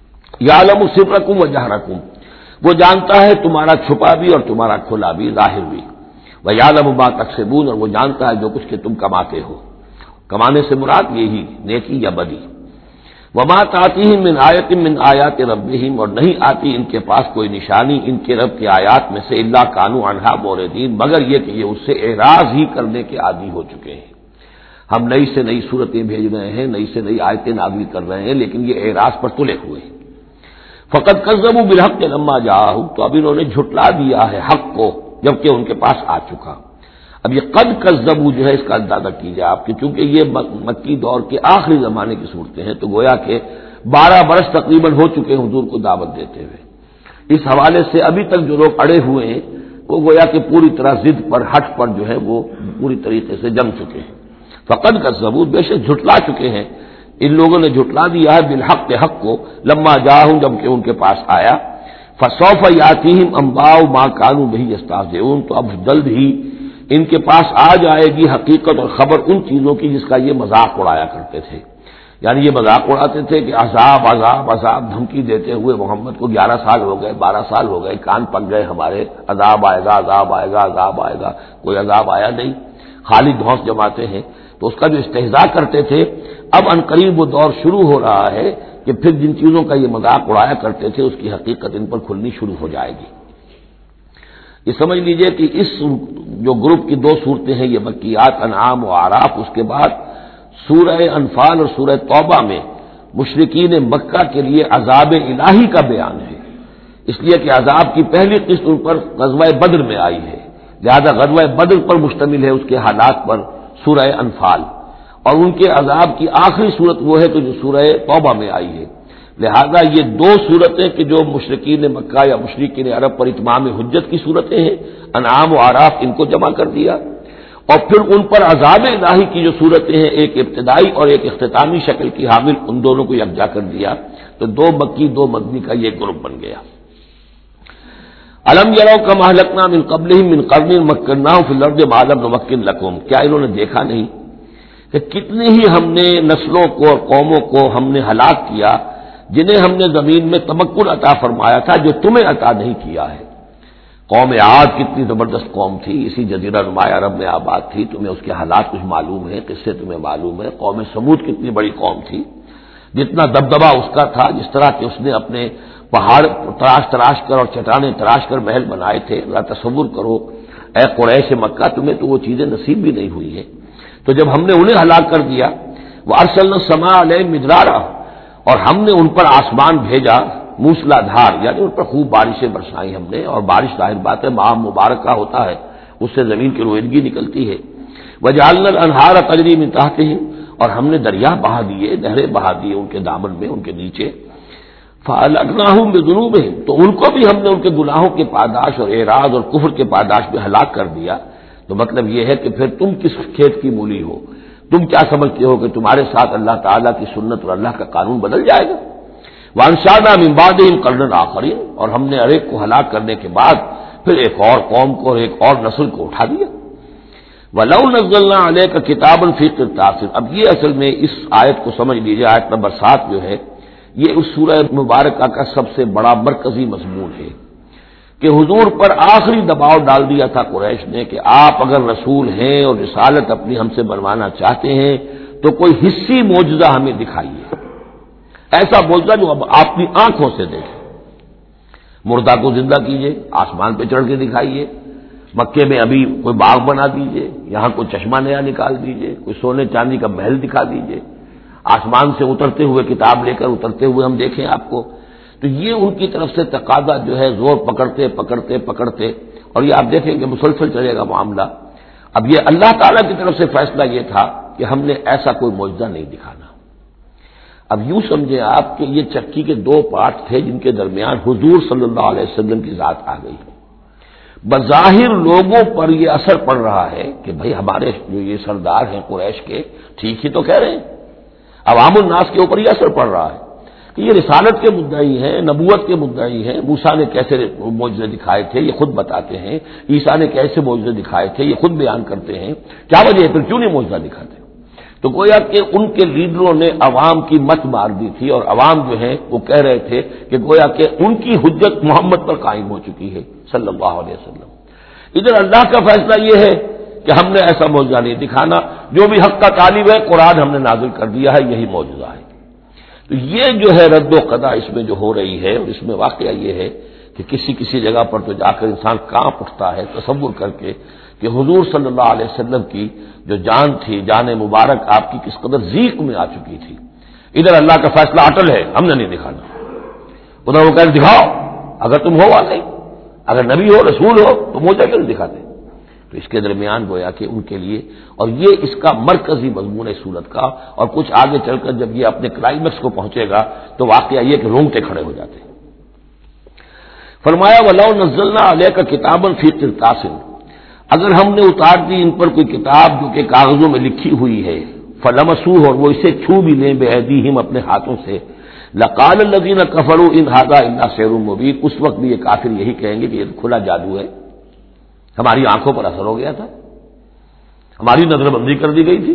Speaker 1: یعلم سرکم و جہرکم، وہ جانتا ہے تمہارا چھپا بھی اور تمہارا کھلا بھی، ظاہر بھی. وَيَعْلَمُ مَا تَكْسِبُونَ، اور وہ جانتا ہے جو کچھ کہ تم کماتے ہو. کمانے سے مراد یہی نیکی یا بدی. وَمَا تَأْتِيهِم مِّنْ آیَةٍ مِّنْ آیَاتِ رَبِّهِمْ، اور نہیں آتی ان کے پاس کوئی نشانی ان کے رب کی آیات میں سے، الا كانوا عنها معرضين، مگر یہ کہ یہ اس سے اعراض ہی کرنے کے عادی ہو چکے ہیں. ہم نئی سے نئی صورتیں بھیج رہے ہیں، نئی سے نئی آیتیں نازل کر رہے ہیں، لیکن یہ اعراض پر تلے ہوئے ہیں. فَقَدْ كَذَّبُوا بِالْحَقِّ لَمَّا جَاءَهُمْ، تو اب انہوں نے جھٹلا دیا ہے حق کو جبکہ ان کے پاس آ چکا. اب یہ قد کذبوا جو ہے اس کا اندازہ کیجیے آپ کہ چونکہ یہ مکی دور کے آخری زمانے کی صورتیں ہیں، تو گویا کہ بارہ برس تقریباً ہو چکے ہیں حضور کو دعوت دیتے ہوئے. اس حوالے سے ابھی تک جو لوگ اڑے ہوئے ہیں وہ گویا کہ پوری طرح ضد پر ہٹ پر جو ہے وہ پوری طریقے سے جم چکے ہیں. فقد کذبوا، بے شک جھٹلا چکے ہیں ان لوگوں نے، جھٹلا دیا ہے بالحق کے حق کو، لما جاءہم جبکہ ان کے پاس آیا. فسوف یاتیہم انباء ما كانوا به یستہزئون، تو اب جلد ہی ان کے پاس آ جائے گی حقیقت اور خبر ان چیزوں کی جس کا یہ مذاق اڑایا کرتے تھے. یعنی یہ مذاق اڑاتے تھے کہ عذاب عذاب عذاب دھمکی دیتے ہوئے محمد کو گیارہ سال ہو گئے، بارہ سال ہو گئے، کان پک گئے ہمارے، عذاب آئے گا عذاب آئے گا عذاب آئے گا. کوئی عذاب آیا نہیں، خالی دھوس جماتے ہیں. تو اس کا جو استہزاء کرتے تھے، اب عنقریب وہ دور شروع ہو رہا ہے کہ پھر جن چیزوں کا یہ مذاق اڑایا کرتے تھے اس کی حقیقت ان پر کھلنی شروع ہو جائے گی. یہ سمجھ لیجئے کہ اس جو گروپ کی دو صورتیں ہیں یہ مکیات انعام و اعراف، اس کے بعد سورہ انفال اور سورہ توبہ میں مشرکین مکہ کے لیے عذاب الہی کا بیان ہے. اس لیے کہ عذاب کی پہلی قسط ان پر غزوہ بدر میں آئی ہے، لہذا غزوہ بدر پر مشتمل ہے اس کے حالات پر سورہ انفال، اور ان کے عذاب کی آخری صورت وہ ہے کہ جو سورہ توبہ میں آئی ہے. لہذا یہ دو صورتیں کہ جو مشرکین مکہ یا مشرکین عرب پر اتمام حجت کی صورتیں ہیں، انعام و اعراف، ان کو جمع کر دیا، اور پھر ان پر عذاب الہی کی جو صورتیں ہیں ایک ابتدائی اور ایک اختتامی شکل کی حامل، ان دونوں کو یکجا کر دیا. تو دو مکی دو مدنی کا یہ گروپ بن گیا. الم یرو کما اہلکنا من قبلہم من قرن مکناہم فی الارض ما لم نمکن لکم، کیا انہوں نے دیکھا نہیں کہ کتنی ہی ہم نے نسلوں کو اور قوموں کو ہم نے ہلاک کیا جنہیں ہم نے زمین میں تمکن عطا فرمایا تھا جو تمہیں عطا نہیں کیا ہے. قوم عاد کتنی زبردست قوم تھی، اسی جزیرہ نمایاں عرب میں آباد تھی، تمہیں اس کے حالات کچھ معلوم ہے، قصے تمہیں معلوم ہے. قوم سمود کتنی بڑی قوم تھی، جتنا دبدبا اس کا تھا، جس طرح کہ اس نے اپنے پہاڑ تراش تراش کر اور چٹانیں تراش کر محل بنائے تھے. ذرا تصور کرو اے قریش مکہ، تمہیں تو وہ چیزیں نصیب بھی نہیں ہوئی ہیں. تو جب ہم نے انہیں ہلاک کر دیا، وہ ارسلنا السماء علیہم مدرارا، اور ہم نے ان پر آسمان بھیجا موسلا دھار، یعنی ان پر خوب بارشیں برسائی ہم نے. اور بارش ظاہر بات ہے ماہ مبارک کا ہوتا ہے، اس سے زمین کی روئیدگی نکلتی ہے. وجعلنا الانہار تجری من تحتہم، اور ہم نے دریا بہا دیے، نہریں بہا دیے ان کے دامن میں، ان کے نیچے. فأہلکناہم بذنوبہم، تو ان کو بھی ہم نے ان کے گناہوں کے پاداش اور اعراض اور کفر کے پاداش میں ہلاک کر دیا. تو مطلب یہ ہے کہ پھر تم کس کھیت کی مولی ہو؟ تم کیا سمجھتے ہو کہ تمہارے ساتھ اللہ تعالیٰ کی سنت اور اللہ کا قانون بدل جائے گا؟ وانشأنا من بعدہم قرنا آخرین، اور ہم نے ایک کو ہلاک کرنے کے بعد پھر ایک اور قوم کو اور ایک اور نسل کو اٹھا دیا. وَلَوْ نَزَّلْنَا عَلَيْكَ كِتَابًا فِي قِرْطَاسٍ، اب یہ اصل میں اس آیت کو سمجھ لیجیے، آیت نمبر سات جو ہے یہ اس سورہ مبارکہ کا سب سے بڑا مرکزی مضمون ہے کہ حضور پر آخری دباؤ ڈال دیا تھا قریش نے کہ آپ اگر رسول ہیں اور رسالت اپنی ہم سے بنوانا چاہتے ہیں تو کوئی حصی معجزہ ہمیں دکھائیے، ایسا معجزہ جو اب اپنی آنکھوں سے دیکھیں. مردہ کو زندہ کیجیے، آسمان پہ چڑھ کے دکھائیے، مکے میں ابھی کوئی باغ بنا دیجیے، یہاں کوئی چشمہ نیا نکال دیجیے، کوئی سونے چاندی کا محل دکھا دیجیے، آسمان سے اترتے ہوئے کتاب لے کر اترتے ہوئے ہم دیکھیں آپ کو. تو یہ ان کی طرف سے تقاضا جو ہے زور پکڑتے پکڑتے پکڑتے، اور یہ آپ دیکھیں کہ مسلسل چلے گا معاملہ. اب یہ اللہ تعالیٰ کی طرف سے فیصلہ یہ تھا کہ ہم نے ایسا کوئی معجزہ نہیں دکھانا. اب یوں سمجھیں آپ کہ یہ چکی کے دو پارٹ تھے جن کے درمیان حضور صلی اللہ علیہ وسلم کی ذات آ گئی. بظاہر لوگوں پر یہ اثر پڑ رہا ہے کہ بھئی ہمارے جو یہ سردار ہیں قریش کے ٹھیک ہی تو کہہ رہے ہیں، عوام الناس کے اوپر یہ اثر پڑ رہا ہے کہ یہ رسالت کے مدعی ہیں، نبوت کے مدعی ہیں. موسیٰ نے کیسے معجزے دکھائے تھے یہ خود بتاتے ہیں، عیسیٰ نے کیسے معجزے دکھائے تھے یہ خود بیان کرتے ہیں. کیا وجہ ہے پھر کیوں نہیں معجزہ دکھاتے؟ تو گویا کہ ان کے لیڈروں نے عوام کی مت مار دی تھی، اور عوام جو ہے وہ کہہ رہے تھے کہ گویا کہ ان کی حجت محمد پر قائم ہو چکی ہے صلی اللہ علیہ وسلم. ادھر اللہ کا فیصلہ یہ ہے کہ ہم نے ایسا معجزہ نہیں دکھانا، جو بھی حق کا طالب ہے قرآن ہم نے نازل کر دیا ہے، یہی معجزہ ہے. تو یہ جو ہے رد و قضا اس میں جو ہو رہی ہے، اور اس میں واقعہ یہ ہے کہ کسی کسی جگہ پر تو جا کر انسان کانپ اٹھتا ہے تصور کر کے کہ حضور صلی اللہ علیہ وسلم کی جو جان تھی، جان مبارک آپ کی کس قدر ضیق میں آ چکی تھی. ادھر اللہ کا فیصلہ اٹل ہے، ہم نے نہیں دکھانا. ادھر وہ کہہ دکھاؤ، اگر تم ہو واقعی، اگر نبی ہو رسول ہو تو معجزہ کیوں نہیں دکھاتے؟ تو اس کے درمیان گویا کہ ان کے لیے، اور یہ اس کا مرکزی مضمون ہے سورت کا. اور کچھ آگے چل کر جب یہ اپنے کلائمیکس کو پہنچے گا تو واقعہ یہ کہ رونگٹے کھڑے ہو جاتے ہیں. فرمایا وَلَوْ نَزَّلْنَا عَلَيْكَ كِتَابًا فِي قِرْطَاسٍ، اگر ہم نے اتار دی ان پر کوئی کتاب جو کہ کاغذوں میں لکھی ہوئی ہے، فَلَمَسُوهُ، اور وہ اسے چھو بھی لیں بِأَيْدِيهِمْ اپنے ہاتھوں سے، لَقَالَ الَّذِينَ كَفَرُوا إِنْ هَذَا إِلَّا سِحْرٌ مُبِينٌ، اس وقت بھی یہ کافر یہی کہیں گے کہ یہ کھلا جادو ہے، ہماری آنکھوں پر اثر ہو گیا تھا، ہماری نظر بندی کر دی گئی تھی.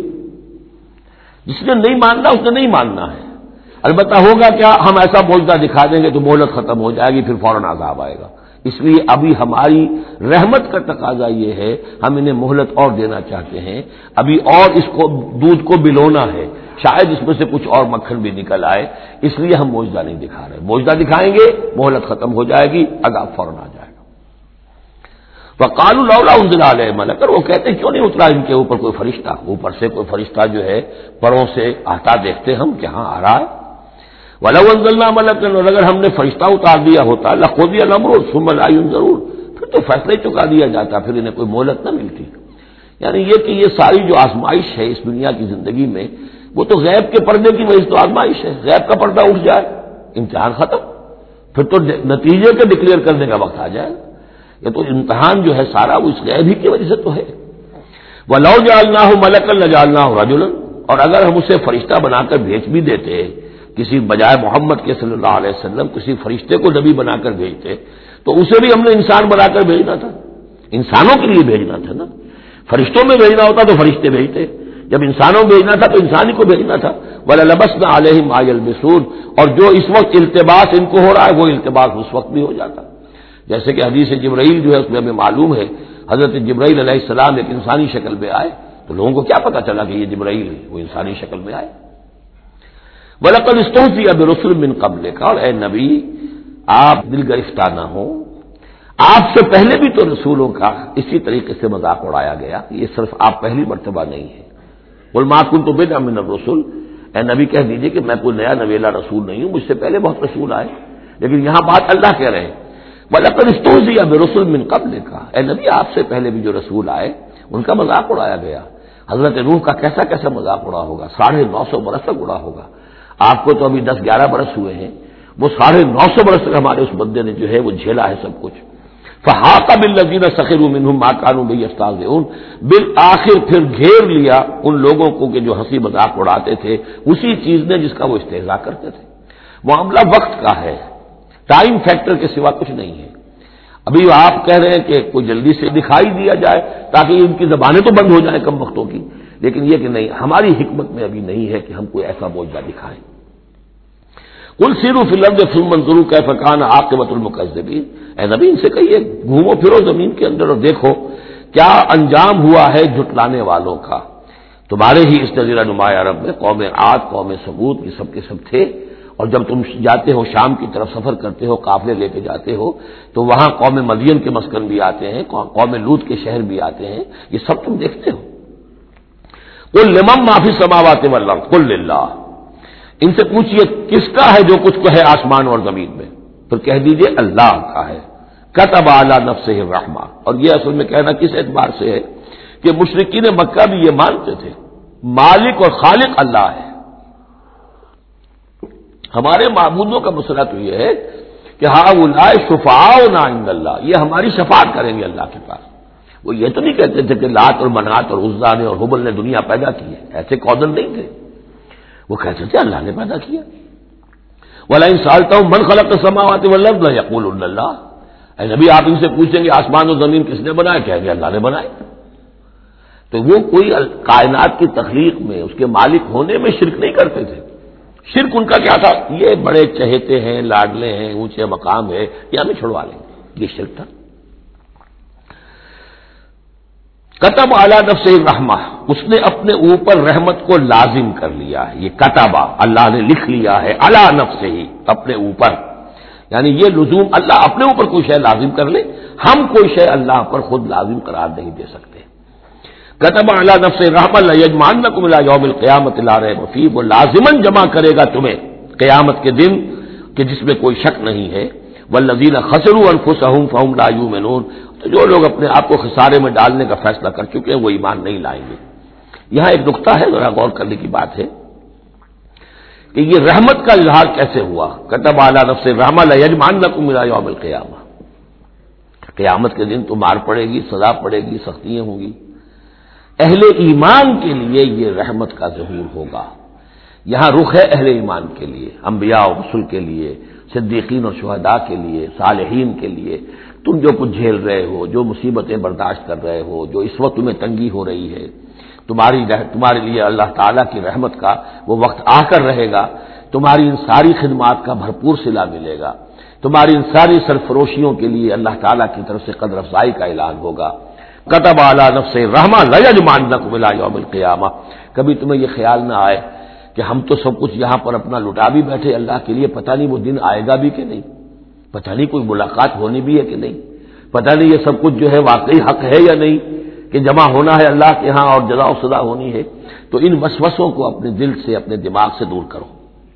Speaker 1: جس نے نہیں ماننا اس نے نہیں ماننا ہے. البتہ ہوگا کیا، ہم ایسا معجزہ دکھا دیں گے تو مہلت ختم ہو جائے گی، پھر فوراً عذاب آئے گا. اس لیے ابھی ہماری رحمت کا تقاضا یہ ہے، ہم انہیں مہلت اور دینا چاہتے ہیں، ابھی اور اس کو دودھ کو بلونا ہے، شاید اس میں سے کچھ اور مکھن بھی نکل آئے، اس لیے ہم معجزہ نہیں دکھا رہے. معجزہ دکھائیں گے مہلت ختم ہو جائے گی، عذاب فوراً آ جائے گا. وَقَالُوا لَوْلَا أُنزِلَ عَلَيْهِ مَلَكٌ، وہ کہتے ہیں کیوں نہیں اترا ان کے اوپر کوئی فرشتہ، اوپر سے کوئی فرشتہ جو ہے پروں سے آتا دیکھتے ہم کہ ہاں آ رہا ہے. وَلَوْ أَنزَلْنَا مَلَكًا، اور اگر ہم نے فرشتہ اتار دیا ہوتا، لَقُضِيَ الْأَمْرُ ثُمَّ لَا يُنظَرُونَ، پھر تو فیصلہ ہی چکا دیا جاتا، پھر انہیں کوئی مہلت نہ ملتی. یعنی یہ کہ یہ ساری جو آزمائش ہے اس دنیا کی زندگی میں، وہ تو غیب کے پردے کی وجہ سے تو آزمائش ہے. غیب کا پردہ اٹھ جائے، امتحان ختم، پھر تو نتیجے کے ڈکلیئر کرنے کا وقت آ جائے. یہ تو امتحان جو ہے سارا وہ اس غیب ہی کی وجہ سے تو ہے. وَلَوْ جَعَلْنَاهُ مَلَكًا لَجَعَلْنَاهُ رَجُلًا، اور اگر ہم اسے فرشتہ بنا کر بھیج بھی دیتے کسی بجائے محمد کے صلی اللہ علیہ وسلم کسی فرشتے کو نبی بنا کر بھیجتے تو اسے بھی ہم نے انسان بنا کر بھیجنا تھا، انسانوں کے لیے بھیجنا تھا نا. فرشتوں میں بھیجنا ہوتا تو فرشتے بھیجتے، جب انسانوں میں بھیجنا تھا تو انسان ہی کو بھیجنا تھا. وَلَلَبَسْنَا عَلَيْهِمْ مَا يَلْبِسُونَ، اور جو اس وقت التباس ان کو ہو رہا ہے وہ التباس اس وقت بھی ہو جاتا. جیسے کہ حدیث جبرائیل جو ہے اس میں ہمیں معلوم ہے حضرت جبرائیل علیہ السلام ایک انسانی شکل میں آئے تو لوگوں کو کیا پتا چلا کہ یہ جبرائیل ہے، وہ انسانی شکل میں آئے. وَلَقَدِ اسْتُهْزِئَ بِرُسُلٍ مِّن قَبْلِكَ، اور اے نبی آپ دل گرفتہ نہ ہوں، آپ سے پہلے بھی تو رسولوں کا اسی طریقے سے مذاق اڑایا گیا، یہ صرف آپ پہلی مرتبہ نہیں ہے. قُلْ مَا كُنتُ بِدْعًا مِّنَ الرُّسُلِ، اے نبی کہہ دیجئے کہ میں کوئی نیا نویلا رسول نہیں ہوں، مجھ سے پہلے بہت رسول آئے. لیکن یہاں بات اللہ کہہ رہے ہیں وَلَقَدِ اسْتُهْزِئَ بِرُسُلٍ مِّن قَبْلِكَ، اے نبی آپ سے پہلے بھی جو رسول آئے ان کا مذاق اڑایا گیا. حضرت نوح کا کیسا کیسا مذاق اڑا ہوگا، ساڑھے نو سو برس تک اڑا ہوگا. آپ کو تو ابھی دس گیارہ برس ہوئے ہیں، وہ ساڑھے نو سو برس تک ہمارے اس بندے نے جو ہے وہ جھیلا ہے سب کچھ. فحاق بالذین سخروا منهم ما كانوا به يستهزئون، بالآخر پھر گھیر لیا ان لوگوں کو کہ جو ہنسی مذاق اڑاتے تھے اسی چیز نے جس کا وہ استہزاء کرتے تھے. معاملہ وقت کا ہے، ٹائم فیکٹر کے سوا کچھ نہیں ہے. ابھی آپ کہہ رہے ہیں کہ کوئی جلدی سے دکھائی دیا جائے تاکہ ان کی زبانیں تو بند ہو جائیں کم وقتوں کی، لیکن یہ کہ نہیں، ہماری حکمت میں ابھی نہیں ہے کہ ہم کوئی ایسا معجزہ دکھائیں. قل سیروا فی الارض ثم انظروا کیف کان عاقبۃ المکذبین، اے نبی ان سے کہیے گھومو پھرو زمین کے اندر اور دیکھو کیا انجام ہوا ہے جھٹلانے والوں کا. تمہارے ہی اس جزیرہ نما عرب میں قوم عاد، قوم ثمود، یہ سب کے سب تھے. اور جب تم جاتے ہو شام کی طرف سفر کرتے ہو، قافلے لے کے جاتے ہو تو وہاں قوم مدین کے مسکن بھی آتے ہیں، قوم لوط کے شہر بھی آتے ہیں، یہ سب تم دیکھتے ہو. قل لمن ما فی السماوات والارض قل للہ، ان سے پوچھئے کس کا ہے جو کچھ کو ہے آسمان اور زمین میں، پھر کہہ دیجئے اللہ کا ہے. کتب علی نفسہ الرحمہ، اور یہ اصل میں کہنا کس اعتبار سے ہے کہ مشرکین مکہ بھی یہ مانتے تھے مالک اور خالق اللہ ہے. ہمارے معبودوں کا مسئلہ تو یہ ہے کہ ہؤلاء شفعاؤنا عند اللہ، یہ ہماری شفاعت کریں گے اللہ کے پاس. وہ یہ تو نہیں کہتے تھے کہ لات اور منات اور عزا نے اور حبل نے دنیا پیدا کی ہے، ایسے قومن نہیں تھے. وہ کہتے تھے اللہ نے پیدا کیا. وَلَئِن سَأَلْتَهُم مَّنْ خَلَقَ السَّمَاوَاتِ وَالْأَرْضَ لَيَقُولُنَّ اللَّهُ، اے نبی آپ ان سے پوچھیں گے آسمان اور زمین کس نے بنایا، کہیں گے اللہ نے بنائے. تو وہ کوئی کائنات کی تخلیق میں اس کے مالک ہونے میں شرک نہیں کرتے تھے. شرک ان کا کیا تھا، یہ بڑے چہیتے ہیں، لاڈلے ہیں، اونچے مقام ہے، یہ ہمیں چھڑوا لیں گے، یہ شرک تھا. کتب علی نفسہ الرحمہ، اس نے اپنے اوپر رحمت کو لازم کر لیا ہے. یہ کتبہ اللہ نے لکھ لیا ہے، علی نفسہ ہی اپنے اوپر، یعنی یہ لزوم اللہ اپنے اوپر کوئی شے لازم کر لے، ہم کوئی شے اللہ پر خود لازم قرار نہیں دے سکتے. کتب علی نفسہ الرحمہ لیجمعنکم الی یوم القیامۃ لا ریب فیہ، وہ لازماً جمع کرے گا تمہیں قیامت کے دن کہ جس میں کوئی شک نہیں ہے. والذین خسروا انفسهم فهم لا یؤمنون، تو جو لوگ اپنے آپ کو خسارے میں ڈالنے کا فیصلہ کر چکے ہیں وہ ایمان نہیں لائیں گے. یہاں ایک نقطہ ہے، ذرا غور کرنے کی بات ہے کہ یہ رحمت کا اظہار کیسے ہوا. کتب علی نفسہ الرحمہ لیجمعنکم الی یوم القیامہ، قیامت کے دن تو مار پڑے گی، سزا پڑے گی، سختیاں ہوں گی. اہل ایمان کے لیے یہ رحمت کا ظہور ہوگا. یہاں رخ ہے اہل ایمان کے لیے، انبیاء و رسل کے لیے، صدیقین اور شہداء کے لیے، صالحین کے لیے. تم جو کچھ جھیل رہے ہو، جو مصیبتیں برداشت کر رہے ہو، جو اس وقت تمہیں تنگی ہو رہی ہے، تمہاری تمہارے لیے اللہ تعالیٰ کی رحمت کا وہ وقت آ کر رہے گا. تمہاری ان ساری خدمات کا بھرپور صلہ ملے گا. تمہاری ان ساری سرفروشیوں کے لیے اللہ تعالیٰ کی طرف سے قدر افزائی کا اعلان ہوگا. کتب علی نفسہ الرحمہ لیجمعنکم الی یوم القیامہ. کبھی تمہیں یہ خیال نہ آئے کہ ہم تو سب کچھ یہاں پر اپنا لٹا بھی بیٹھے اللہ کے لیے، پتہ نہیں وہ دن آئے گا بھی کہ نہیں، پتہ نہیں کوئی ملاقات ہونی بھی ہے کہ نہیں، پتہ نہیں یہ سب کچھ جو ہے واقعی حق ہے یا نہیں کہ جمع ہونا ہے اللہ کے ہاں اور جزا و سزا ہونی ہے. تو ان وسوسوں کو اپنے دل سے، اپنے دماغ سے دور کرو.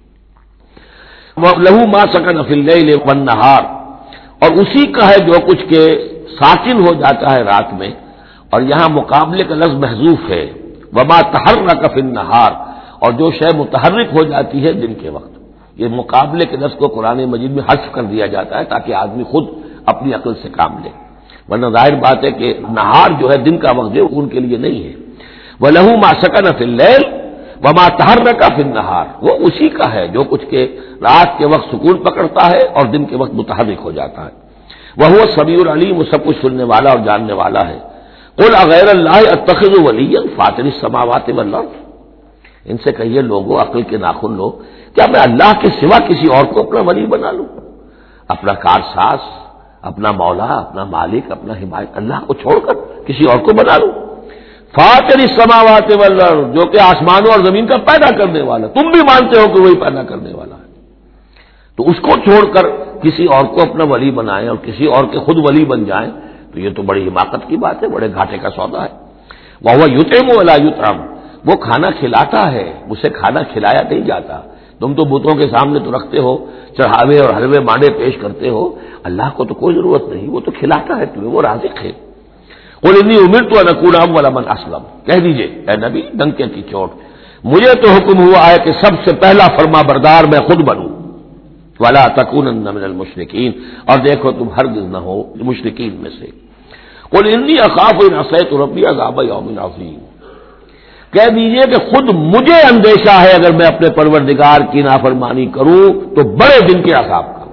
Speaker 1: لَهُ مَا سَكَنَ فِي اللَّيْلِ وَالنَّهَارِ، اور اسی کا ہے جو کچھ کے ساکن ہو جاتا ہے رات میں. اور یہاں مقابلے کا لفظ محذوف ہے، وَمَا تَحَرَّكَ فِي النَّهَارِ، اور جو شے متحرک ہو جاتی ہے دن کے وقت. یہ مقابلے کے لفظ کو قرآن مجید میں حذف کر دیا جاتا ہے تاکہ آدمی خود اپنی عقل سے کام لے، ورنہ ظاہر بات ہے کہ نہار جو ہے دن کا وقت جو ان کے لیے نہیں ہے. وَلَهُ مَا سَكَنَ فِي اللَّيْلِ وما تحرک فی النہار، وہ اسی کا ہے جو کچھ کے رات کے وقت سکون پکڑتا ہے اور دن کے وقت متحرک ہو جاتا ہے، وہو السمیع العلیم، وہ سب کچھ سننے والا اور جاننے والا ہے۔ قل اغیر اللہ اتخذ ولیا فاطر السماوات والارض، ان سے کہیے لوگوں، عقل کے ناخن لو، کیا میں اللہ کے سوا کسی اور کو اپنا ولی بنا لوں؟ اپنا کارساز، اپنا مولا، اپنا مالک، اپنا حمایت اللہ کو چھوڑ کر کسی اور کو بنا لوں؟ فاطر السماوات والارض، جو کہ آسمانوں اور زمین کا پیدا کرنے والا، تم بھی مانتے ہو کہ وہی پیدا کرنے والا ہے، تو اس کو چھوڑ کر کسی اور کو اپنا ولی بنائیں اور کسی اور کے خود ولی بن جائیں، تو یہ تو بڑی حماقت کی بات ہے، بڑے گھاٹے کا سودا ہے۔ وَهُوَ يُطْعِمُ وَلَا يُطْعَمُ، وہ کھانا کھلاتا ہے، اسے کھانا کھلایا نہیں جاتا۔ تم تو بتوں کے سامنے تو رکھتے ہو، چڑھاوے اور حلوے مانڈے پیش کرتے ہو، اللہ کو تو کوئی ضرورت نہیں، وہ تو کھلاتا ہے تمہیں، وہ رازق ہے۔ قُلْ إِنِّي أُمِرْتُ أَنْ أَكُونَ أَوَّلَ مَنْ أَسْلَمَ، کہہ دیجئے اے نبی ڈنکے کی چوٹ، مجھے تو حکم ہوا ہے کہ سب سے پہلا فرما بردار میں خود بنوں، وَلَا تَكُونَنَّ مِنَ الْمُشْرِكِينَ، اور دیکھو تم ہرگز نہ ہو مشرکین میں سے۔ قُلْ إِنِّي أَخَافُ إِنْ عَصَيْتُ رَبِّي عَذَابَ يَوْمٍ عَظِيمٍ، کہہ دیجئے کہ خود مجھے اندیشہ ہے اگر میں اپنے پروردگار کی نافرمانی کروں تو بڑے دن کے عذاب کا،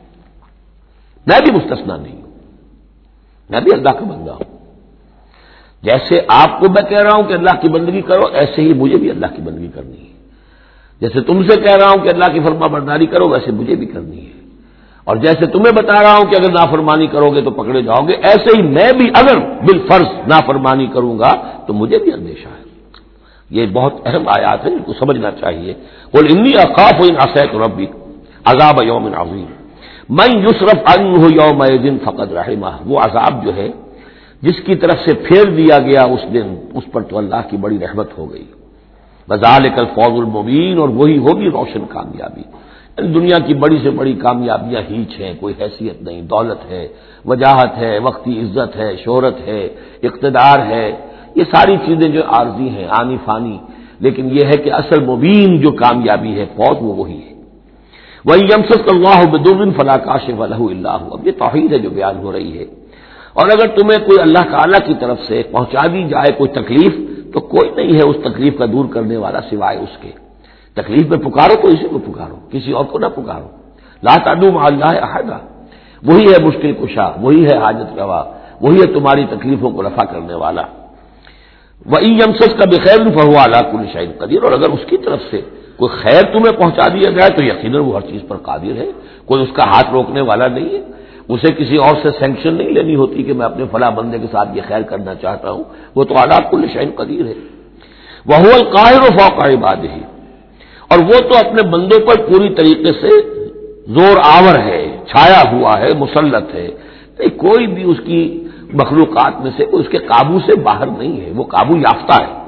Speaker 1: میں بھی مستثنا نہیں ہوں، میں بھی اللہ کا بندہ ہوں۔ جیسے آپ کو میں کہہ رہا ہوں کہ اللہ کی بندگی کرو، ایسے ہی مجھے بھی اللہ کی بندگی کرنی ہے۔ جیسے تم سے کہہ رہا ہوں کہ اللہ کی فرما برداری کرو، ویسے مجھے بھی کرنی ہے، اور جیسے تمہیں بتا رہا ہوں کہ اگر نافرمانی کرو گے تو پکڑے جاؤ گے، ایسے ہی میں بھی اگر بالفرض نافرمانی کروں گا تو مجھے بھی اندیشہ ہے۔ یہ بہت اہم آیات ہے، ان کو سمجھنا چاہیے۔ قل انی اخاف ان عصیت ربی عذاب یوم عظیم من یصرف عنہ یومئذ فقد رحمہ، وہ عذاب جو ہے جس کی طرف سے پھیر دیا گیا اس دن، اس پر تو اللہ کی بڑی رحمت ہو گئی۔ وذالک الفوز المبین، اور وہی ہوگی روشن کامیابی۔ دنیا کی بڑی سے بڑی کامیابیاں ہیچ ہیں، کوئی حیثیت نہیں، دولت ہے، وجاہت ہے، وقتی عزت ہے، شہرت ہے، اقتدار ہے، یہ ساری چیزیں جو عارضی ہیں، آنی فانی، لیکن یہ ہے کہ اصل مبین جو کامیابی ہے فوج وہ وہی ہے۔ وَإِن يَمْسَسْكَ اللَّهُ بِضُرٍّ فَلَا كَاشِفَ لَهُ إِلَّا هُوَ، اب یہ توحید ہے جو بیان ہو رہی ہے، اور اگر تمہیں کوئی اللہ تعالیٰ کی طرف سے پہنچا دی جائے کوئی تکلیف تو کوئی نہیں ہے اس تکلیف کا دور کرنے والا سوائے اس کے۔ تکلیف میں پکارو تو اسی کو پکارو، کسی اور کو نہ پکارو۔ لا تدعوا مع اللہ احدا، وہی ہے مشکل کشا، وہی ہے حاجت روا، وہی ہے تمہاری تکلیفوں کو رفع کرنے والا۔ وَإِن يَمْسَسْكَ بِخَيْرٍ فَهُوَ عَلَىٰ كُلِّ شَيْءٍ قَدِيرٌ، اور اگر اس کی طرف سے کوئی خیر تمہیں پہنچا دیا جائے تو یقیناً وہ ہر چیز پر قادر ہے، کوئی اس کا ہاتھ روکنے والا نہیں ہے۔ اسے کسی اور سے سینکشن نہیں لینی ہوتی کہ میں اپنے فلاں بندے کے ساتھ یہ خیر کرنا چاہتا ہوں، وہ تو عَلَىٰ كُلِّ شَيْءٍ قَدِيرٌ ہے۔ وَهُوَ الْقَاهِرُ فَوْقَ عِبَادِهِ، اور وہ تو اپنے بندوں پر پوری طریقے سے زور آور ہے، چھایا ہوا ہے، مسلط ہے، نہیں کوئی بھی اس کی مخلوقات میں سے کوئی اس کے قابو سے باہر نہیں ہے، وہ قابو یافتہ ہے۔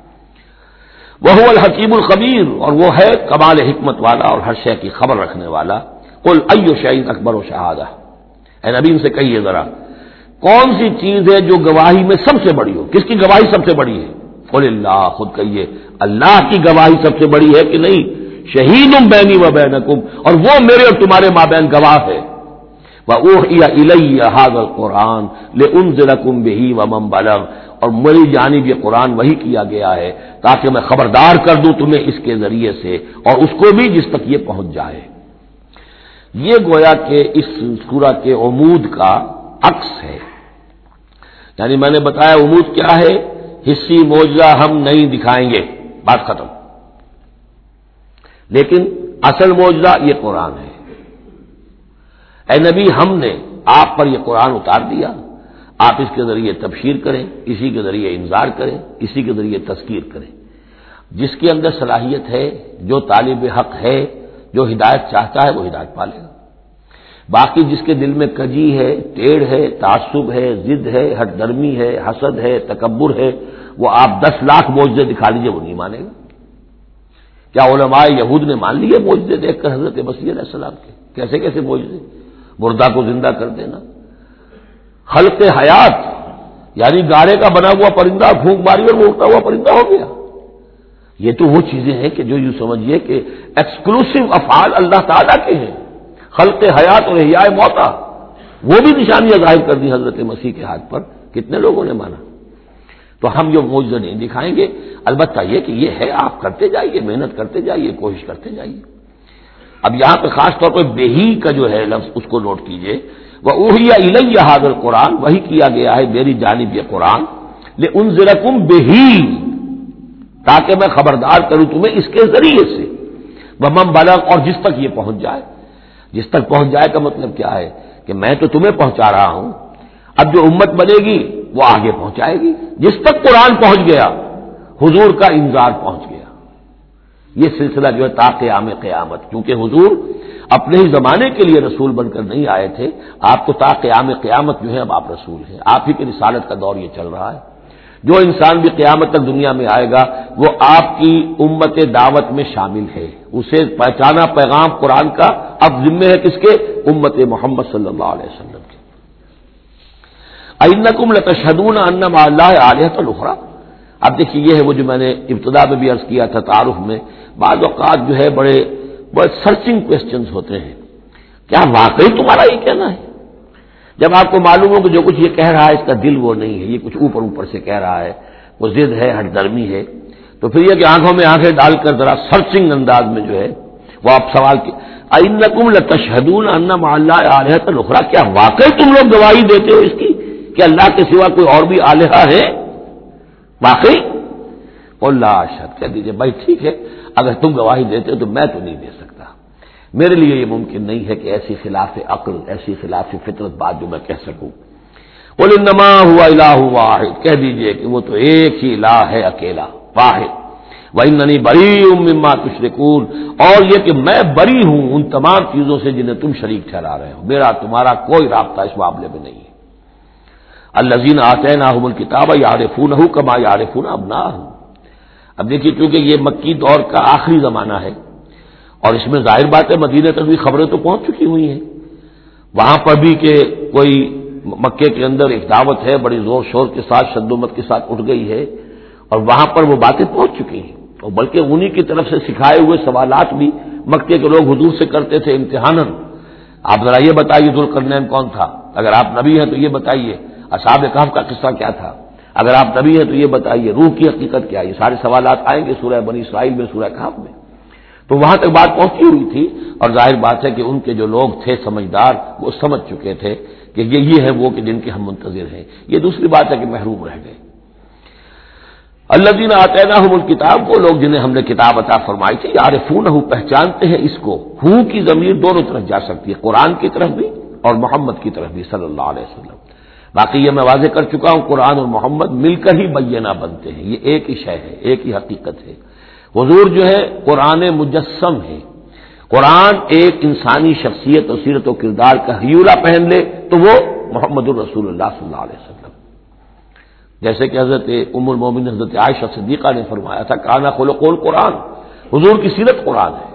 Speaker 1: وَهُوَ الْحَكِيمُ الْخَبِيرُ، اور وہ ہے کمال حکمت والا اور ہر شے کی خبر رکھنے والا۔ قُلْ أَيُّ شَيْءٍ أَكْبَرُ شَهَادَةً، اے نبی ان سے کہیے ذرا کون سی چیز ہے جو گواہی میں سب سے بڑی ہو؟ کس کی گواہی سب سے بڑی ہے؟ قُلِ اللَّهُ، خود کہیے اللہ کی گواہی سب سے بڑی ہے کہ نہیں؟ شہید بینی و بینکم، اور وہ میرے اور تمہارے مابین گواہ ہے۔ وَأُوحِيَ إِلَيَّ هَذَا الْقُرْآنُ لِأُنذِرَكُم بِهِ وَمَن بَلَغَ، اور میری جانب یہ قرآن وحی کیا گیا ہے تاکہ میں خبردار کر دوں تمہیں اس کے ذریعے سے اور اس کو بھی جس تک یہ پہنچ جائے۔ یہ گویا کہ اس سورہ کے عمود کا عکس ہے، یعنی میں نے بتایا عمود کیا ہے، حصی معجزہ ہم نہیں دکھائیں گے، بات ختم، لیکن اصل معجزہ یہ قرآن ہے۔ اے نبی ہم نے آپ پر یہ قرآن اتار دیا، آپ اس کے ذریعے تبشیر کریں، اسی کے ذریعے انذار کریں، اسی کے ذریعے تذکیر کریں۔ جس کے اندر صلاحیت ہے، جو طالب حق ہے، جو ہدایت چاہتا ہے وہ ہدایت پالے گا۔ باقی جس کے دل میں کجی ہے، ٹیڑھ ہے، تعصب ہے، ضد ہے، ہٹ درمی ہے، حسد ہے، تکبر ہے، وہ آپ دس لاکھ معجزے دکھا لیجیے وہ نہیں مانے گا۔ کیا علماء یہود نے مان لیے معجزے دیکھ کر حضرت مسیح علیہ السلام کے؟ کیسے کیسے معجزے، مردہ کو زندہ کر دینا، خلق حیات، یعنی گارے کا بنا ہوا پرندہ پھونک ماری اور وہ اڑتا ہوا پرندہ ہو گیا۔ یہ تو وہ چیزیں ہیں کہ جو یوں سمجھیے کہ ایکسکلوسیو افعال اللہ تعالیٰ کے ہیں، خلق حیات اور احیاء موتا، وہ بھی نشانیاں ظاہر کر دی حضرت مسیح کے ہاتھ پر، کتنے لوگوں نے مانا؟ تو تو ہم یہ معجزہ نہیں دکھائیں گے، البتہ یہ کہ یہ ہے، آپ کرتے جائیے، محنت کرتے جائیے، کوشش کرتے جائیے۔ اب یہاں پہ خاص طور پہ بہی کا جو ہے لفظ اس کو نوٹ کیجئے، وَأُوحِیَ إِلَيَّ هَٰذَا الْقُرْآنُ، وحی کیا گیا ہے میری جانب یہ قرآن، لِأُنذِرَكُم بِهِ، تاکہ میں خبردار کروں تمہیں اس کے ذریعے سے، وَمَن بَلَغَ، اور جس تک یہ پہنچ جائے۔ جس تک پہنچ جائے کا مطلب کیا ہے کہ میں تو تمہیں پہنچا رہا ہوں، اب جو امت بنے گی وہ آگے پہنچائے گی۔ جس تک قرآن پہنچ گیا حضور کا انذار پہنچ گیا۔ یہ سلسلہ جو ہے تا قیام قیامت، کیونکہ حضور اپنے ہی زمانے کے لیے رسول بن کر نہیں آئے تھے، آپ کو تا قیام قیامت جو ہے اب آپ رسول ہیں، آپ ہی کی رسالت کا دور یہ چل رہا ہے۔ جو انسان بھی قیامت تک دنیا میں آئے گا وہ آپ کی امت دعوت میں شامل ہے، اسے پہچانا پیغام قرآن کا اب ذمہ ہے کس کے؟ امت محمد صلی اللہ علیہ وسلم کے۔ اَإِنَّكُمْ لَتَشْهَدُونَ أَنَّ مَعَ اللَّهِ آلِهَةً أُخْرَىٰ، اب دیکھیے یہ ہے وہ جو میں نے ابتدا میں بھی عرض کیا تھا تعارف میں، بعض اوقات جو ہے بڑے بڑے سرچنگ کوسچنز ہوتے ہیں، کیا واقعی تمہارا یہ کہنا ہے؟ جب آپ کو معلوم ہو کہ جو کچھ یہ کہہ رہا ہے اس کا دل وہ نہیں ہے، یہ کچھ اوپر اوپر سے کہہ رہا ہے، وہ ضد ہے، ہٹ درمی ہے، تو پھر یہ کہ آنکھوں میں آنکھیں ڈال کر ذرا سرچنگ انداز میں جو ہے وہ آپ سوال کی، اِنَّكُمْ لَتَشْهَدُونَ أَنَّ مَعَ اللَّهِ آلِهَةً أُخْرَىٰ، کیا واقعی تم لوگ گواہی دیتے ہو اس کی کہ اللہ کے سوا کوئی اور بھی آلہہ ہے؟ واقعی؟ اللہ اشہد، کہہ دیجیے بھائی ٹھیک ہے، اگر تم گواہی دیتے ہو تو میں تو نہیں دے سکتا، میرے لیے یہ ممکن نہیں ہے کہ ایسی خلاف عقل، ایسی خلاف فطرت بات جو میں کہہ سکوں۔ قُلْ إِنَّمَا هُوَ إِلَٰهٌ وَاحِدٌ، کہہ دیجیے کہ وہ تو ایک ہی الہ ہے، اکیلا، واحد۔ وَإِنَّنِي بَرِيءٌ مِّمَّا تُشْرِكُونَ، اور یہ کہ میں بری ہوں ان تمام چیزوں سے جنہیں تم شریک ٹھہرا رہے ہو، میرا تمہارا کوئی رابطہ اس معاملے میں نہیں ہے۔ الَّذِينَ آتَيْنَاهُمُ الْكِتَابَ يَعْرِفُونَهُ كَمَا يَعْرِفُونَ أَبْنَاءَهُمْ، اب دیکھیے چونکہ یہ مکی دور کا آخری زمانہ ہے اور اس میں ظاہر بات ہے مدینہ تک بھی خبریں تو پہنچ چکی ہوئی ہیں، وہاں پر بھی کہ کوئی مکے کے اندر ایک دعوت ہے بڑی زور شور کے ساتھ، شد و مت کے ساتھ اٹھ گئی ہے، اور وہاں پر وہ باتیں پہنچ چکی ہیں، اور بلکہ انہی کی طرف سے سکھائے ہوئے سوالات بھی مکے کے لوگ حضور سے کرتے تھے امتحاناً۔ آپ ذرا یہ بتائیے ذوالقرنین کون تھا؟ اگر آپ نبی ہیں تو یہ بتائیے، اصحاب کہف کا قصہ کیا تھا؟ اگر آپ نبی ہیں تو یہ بتائیے روح کی حقیقت کیا ہے؟ یہ سارے سوالات آئیں گے سورہ بنی اسرائیل میں، سورہ کہف میں۔ تو وہاں تک بات پہنچی ہوئی تھی، اور ظاہر بات ہے کہ ان کے جو لوگ تھے سمجھدار وہ سمجھ چکے تھے کہ یہ یہ ہے وہ کہ جن کے ہم منتظر ہیں۔ یہ دوسری بات ہے کہ محروم رہ گئے۔ الذین آتیناہم الکتاب، وہ لوگ جنہیں ہم نے کتاب عطا فرمائی تھی، یعرفونہ، پہچانتے ہیں اس کو۔ ہو کی ضمیر دونوں طرف جا سکتی ہے، قرآن کی طرف بھی اور محمد کی طرف بھی صلی اللہ علیہ وسلم۔ باقی یہ میں واضح کر چکا ہوں قرآن اور محمد مل کر ہی بینہ بنتے ہیں، یہ ایک ہی شے ہے، ایک ہی حقیقت ہے۔ حضور جو ہے قرآن مجسم ہے، قرآن ایک انسانی شخصیت اور سیرت و کردار کا ہیولہ پہن لے تو وہ محمد الرسول اللہ صلی اللہ علیہ وسلم، جیسے کہ حضرت ام المومنین حضرت عائشہ صدیقہ نے فرمایا تھا کانا خلق القرآن، حضور کی سیرت قرآن ہے۔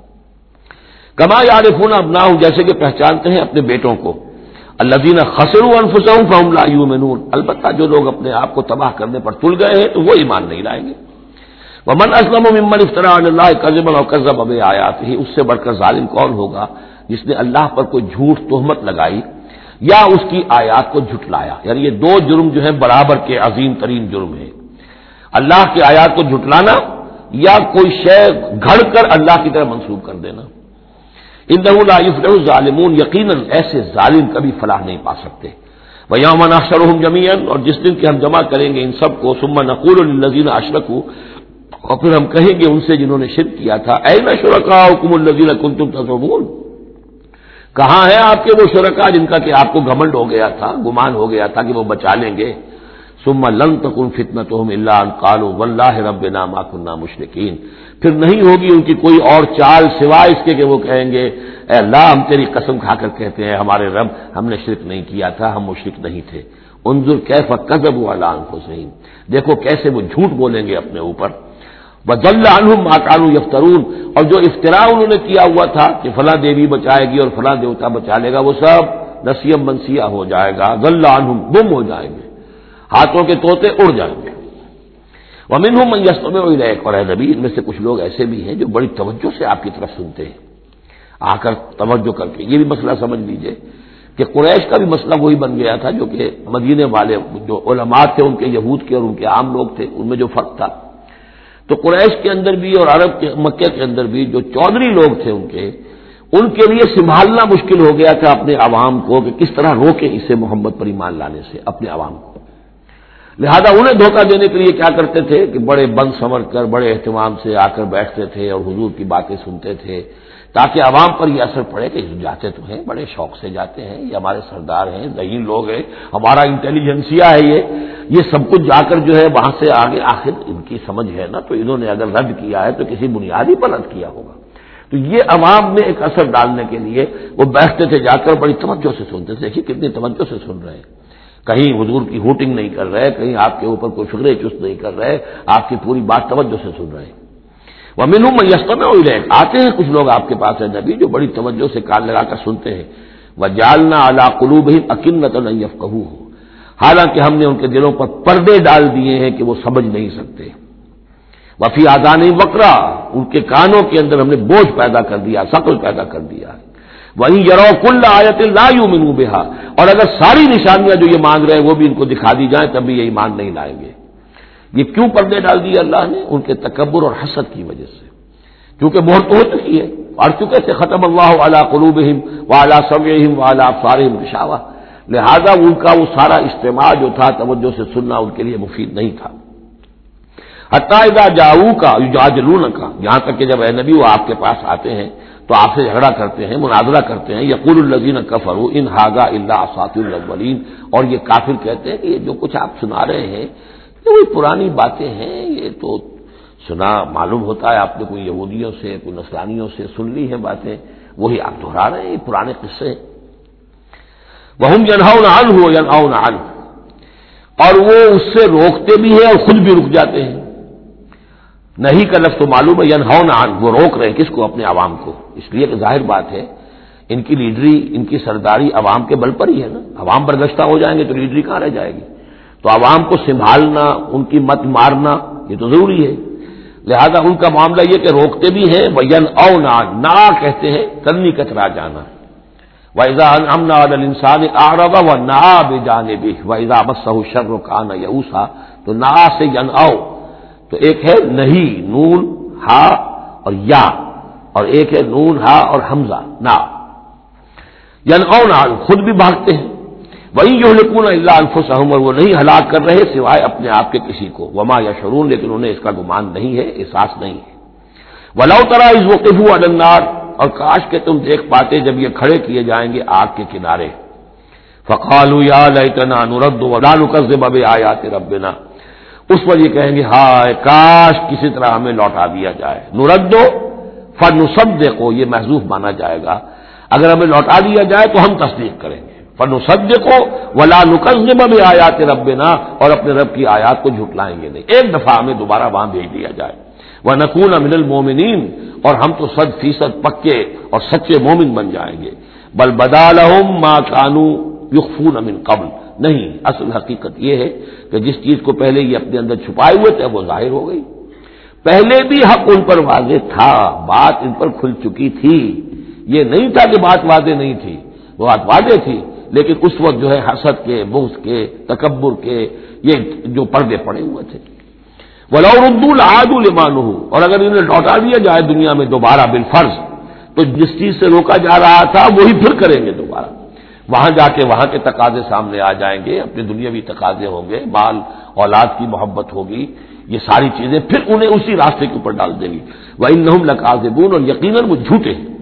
Speaker 1: کما یعرفون ابناہم، جیسے کہ پہچانتے ہیں اپنے بیٹوں کو۔ الذین خسروا انفسهم فهم لا یؤمنون، البتہ جو لوگ اپنے آپ کو تباہ کرنے پر تل گئے ہیں تو وہ ایمان نہیں لائیں گے۔ ومن اسلم ممن افترى علی اللہ کذبا وکذب بآیاتہ، اس سے بڑھ کر ظالم کون ہوگا جس نے اللہ پر کوئی جھوٹ تہمت لگائی یا اس کی آیات کو جھٹلایا، یعنی یہ دو جرم جو ہیں برابر کے عظیم ترین جرم ہیں، اللہ کی آیات کو جھٹلانا یا کوئی شے گھڑ کر اللہ کی طرف منسوب کر دینا۔ انہ لا یفلح الظالمون، یقیناً ایسے ظالم کبھی فلاح نہیں پا سکتے۔ ویوم نحشرهم جميعا، اور جس دن کہ ہم جمع کریں گے ان سب کو، ثم نقول للذین اشرکوا، اور پھر ہم کہیں گے ان سے جنہوں نے شرک کیا تھا، این شرکاؤکم الذین کنتم تزعمون، کہاں ہیں آپ کے وہ شرکاء جن کا کہ آپ کو گھمنڈ ہو گیا تھا، گمان ہو گیا تھا کہ وہ بچا لیں گے۔ ثم لن تکن فتنتهم الا ان قالوا واللہ ربنا ما كنا مشرکین، پھر نہیں ہوگی ان کی کوئی اور چال سوائے اس کے کہ وہ کہیں گے اے اللہ ہم تیری قسم کھا کر کہتے ہیں ہمارے رب ہم نے شرک نہیں کیا تھا، ہم مشرک نہیں تھے۔ انظر کیف کذبوا علی انفسہم، دیکھو کیسے وہ جھوٹ بولیں گے اپنے اوپر۔ وضل عنہم ما كانوا یفترون، اور جو افتراء انہوں نے کیا ہوا تھا کہ فلاں دیوی بچائے گی اور فلاں دیوتا بچا لے گا، وہ سب نسیم منسیہ ہو جائے گا، ضل عنہم، گم ہو جائیں گے، ہاتھوں کے طوطے اڑ جائیں گے۔ ومنہم من یستمع الیک، اور اے نبی ان میں سے کچھ لوگ ایسے بھی ہیں جو بڑی توجہ سے آپ کی طرف سنتے ہیں، آ کر توجہ کر کے۔ یہ بھی مسئلہ سمجھ لیجئے کہ قریش کا بھی مسئلہ وہی بن گیا تھا جو کہ مدینے والے جو علماء تھے ان کے یہود کے اور ان کے عام لوگ تھے ان میں جو فرق تھا، تو قریش کے اندر بھی اور عرب کے مکہ کے اندر بھی جو چودھری لوگ تھے ان کے ان کے لیے سنبھالنا مشکل ہو گیا تھا اپنے عوام کو کہ کس طرح روکیں اسے محمد پر ایمان لانے سے اپنے عوام کو. لہذا انہیں دھوکہ دینے کے لیے کیا کرتے تھے کہ بڑے بند سمر کر بڑے اہتمام سے آ کر بیٹھتے تھے اور حضور کی باتیں سنتے تھے تاکہ عوام پر یہ اثر پڑے کہ جاتے تو ہیں، بڑے شوق سے جاتے ہیں، یہ ہمارے سردار ہیں، ذہین لوگ ہیں، ہمارا انٹیلیجنسیا ہے، یہ یہ سب کچھ جا کر جو ہے وہاں سے آگے آخر ان کی سمجھ ہے نا، تو انہوں نے اگر رد کیا ہے تو کسی بنیادی پر رد کیا ہوگا. تو یہ عوام میں ایک اثر ڈالنے کے لیے وہ بیٹھتے تھے جا کر بڑی توجہ سے سنتے تھے. دیکھیے کتنی توجہ سے سن رہے ہیں، کہیں حضور کی ہوٹنگ نہیں کر رہے، کہیں آپ کے اوپر کوئی فکر چست نہیں کر رہے، آپ کی پوری بات توجہ سے سن رہے ہیں. وَمِنْهُمْ مَن يَسْتَمِعُ إِلَيْكَ، آتے ہیں کچھ لوگ آپ کے پاس ہے نبی جو بڑی توجہ سے کان لگا کر سنتے ہیں. وَجَعَلْنَا عَلَىٰ قُلُوبِهِمْ أَكِنَّةً أَن يَفْقَهُوهُ، حالانکہ ہم نے ان کے دلوں پر پردے ڈال دیے ہیں کہ وہ سمجھ نہیں سکتے. وَفِي آذَانِهِمْ وَقْرًا، ان کے کانوں کے اندر ہم نے بوجھ پیدا کر دیا، ثقل پیدا کر دیا ہے. وَإِن يَرَوْا كُلَّ آيَةٍ لَا يُؤْمِنُوا بِهَا، اور اگر ساری نشانیاں جو یہ مانگ رہے ہیں وہ بھی ان کو دکھا دی جائیں تب بھی یہ ایمان نہیں لائیں گے. یہ کیوں پردے ڈال دیے اللہ نے؟ ان کے تکبر اور حسد کی وجہ سے، کیونکہ مہر تو ہو چکی ہے اور چکے سے ختم اللہ علی قلوبہم وعلی سمعہم وعلی ابصارہم غشاوہ، لہذا ان کا وہ سارا اجتماع جو تھا توجہ سے سننا ان کے لیے مفید نہیں تھا. حتی اذا جاؤوک یجادلونک، یہاں تک کہ جب اے نبی وہ آپ کے پاس آتے ہیں تو آپ سے جھگڑا کرتے ہیں، مناظرہ کرتے ہیں. یقول الذین کفروا ان ھذا الا اساطیر الاولین، اور یہ کافر کہتے ہیں کہ یہ جو کچھ آپ سنا رہے ہیں یہ وہی پرانی باتیں ہیں، یہ تو سنا معلوم ہوتا ہے آپ نے کوئی یہودیوں سے کوئی نصرانیوں سے سن لی ہیں باتیں، وہی آپ دہرا رہے ہیں، یہ پرانے قصے ہیں. وَهُمْ يَنْهَوْنَ عَنْهُ وَيَنْأَوْنَ عَنْهُ، اور وہ اس سے روکتے بھی ہیں اور خود بھی رک جاتے ہیں. نہیں کا لفظ تو معلوم ہے، ینہون عن، وہ روک رہے ہیں کس کو؟ اپنے عوام کو. اس لیے کہ ظاہر بات ہے ان کی لیڈری، ان کی سرداری عوام کے بل پر ہی ہے نا. عوام برگشتہ ہو جائیں گے تو لیڈری کہاں رہ جائے گی؟ تو عوام کو سنبھالنا، ان کی مت مارنا یہ تو ضروری ہے. لہذا ان کا معاملہ یہ کہ روکتے بھی ہیں. وَيَنْأَوْنَ عَنْ، نا کہتے ہیں تنی کترا جانا. وَإِذَا أَنْعَمْنَا عَلَى الْإِنسَانِ أَعْرَضَ وَنَأَىٰ بِجَانِبِهِ وَإِذَا مَسَّهُ الشَّرُّ كَانَ يَئُوسًا، تو نا سے ینأو، تو ایک ہے نہیں نون ہا اور یا، اور ایک ہے نون ہا اور حمزہ نا. ینأون عن، خود بھی بھاگتے ہیں. وَإِن يُهْلِكُونَ إِلَّا أَنفُسَهُمْ، اور وہ نہیں ہلاک کر رہے سوائے اپنے آپ کے کسی کو. وَمَا يَشْعُرُونَ، لیکن انہیں اس کا گمان نہیں ہے، احساس نہیں ہے. وَلَوْ تَرَىٰ إِذْ وُقِفُوا عَلَى النَّارِ، اور کاش کہ تم دیکھ پاتے جب یہ کھڑے کیے جائیں گے آگ کے کنارے. فَقَالُوا يَا لَيْتَنَا نُرَدُّ وَلَا نُكَذِّبَ بِآيَاتِ رَبِّنَا، اس پر یہ کہیں گے ہائے کاش کسی طرح ہمیں لوٹا دیا جائے. نُرَدُّ فَنُصَدِّقُ، یہ محذوف مانا جائے گا، اگر ہمیں لوٹا دیا جائے تو ہم تصدیق کریں گے. فَنُصَدِّقُ وَلَا نُكَذِّبَ بِآيَاتِ رَبِّنَا، اور اپنے رب کی آیات کو جھٹلائیں گے نہیں. ایک دفعہ ہمیں دوبارہ وہاں بھیج دیا جائے. وَنَكُونَ مِنَ الْمُؤْمِنِينَ، اور ہم تو صد فیصد پکے اور سچے مومن بن جائیں گے. بل بدا لهم ما كانوا يخفون من قبل، نہیں، اصل حقیقت یہ ہے کہ جس چیز کو پہلے یہ اپنے اندر چھپائے ہوئے تھے وہ ظاہر ہو گئی. پہلے بھی حق ان پر واضح تھا، بات ان پر کھل چکی تھی. یہ نہیں تھا کہ بات واضح نہیں تھی، وہ بات واضح تھی، لیکن اس وقت جو ہے حسد کے، بغض کے، تکبر کے یہ جو پردے پڑے ہوئے تھے. وَلَوْ رُدُّوا لَعَادُوا لِمَا نُهُوا، اور اگر انہیں لوٹا دیا جائے دنیا میں دوبارہ بالفرض، تو جس چیز سے روکا جا رہا تھا وہی پھر کریں گے دوبارہ. وہاں جا کے وہاں کے تقاضے سامنے آ جائیں گے، اپنے دنیاوی تقاضے ہوں گے، مال اولاد کی محبت ہوگی، یہ ساری چیزیں پھر انہیں اسی راستے کے اوپر ڈال دیں گی. وَإِنَّهُمْ لَكَاذِبُونَ، اور یقیناً وہ جھوٹے ہیں.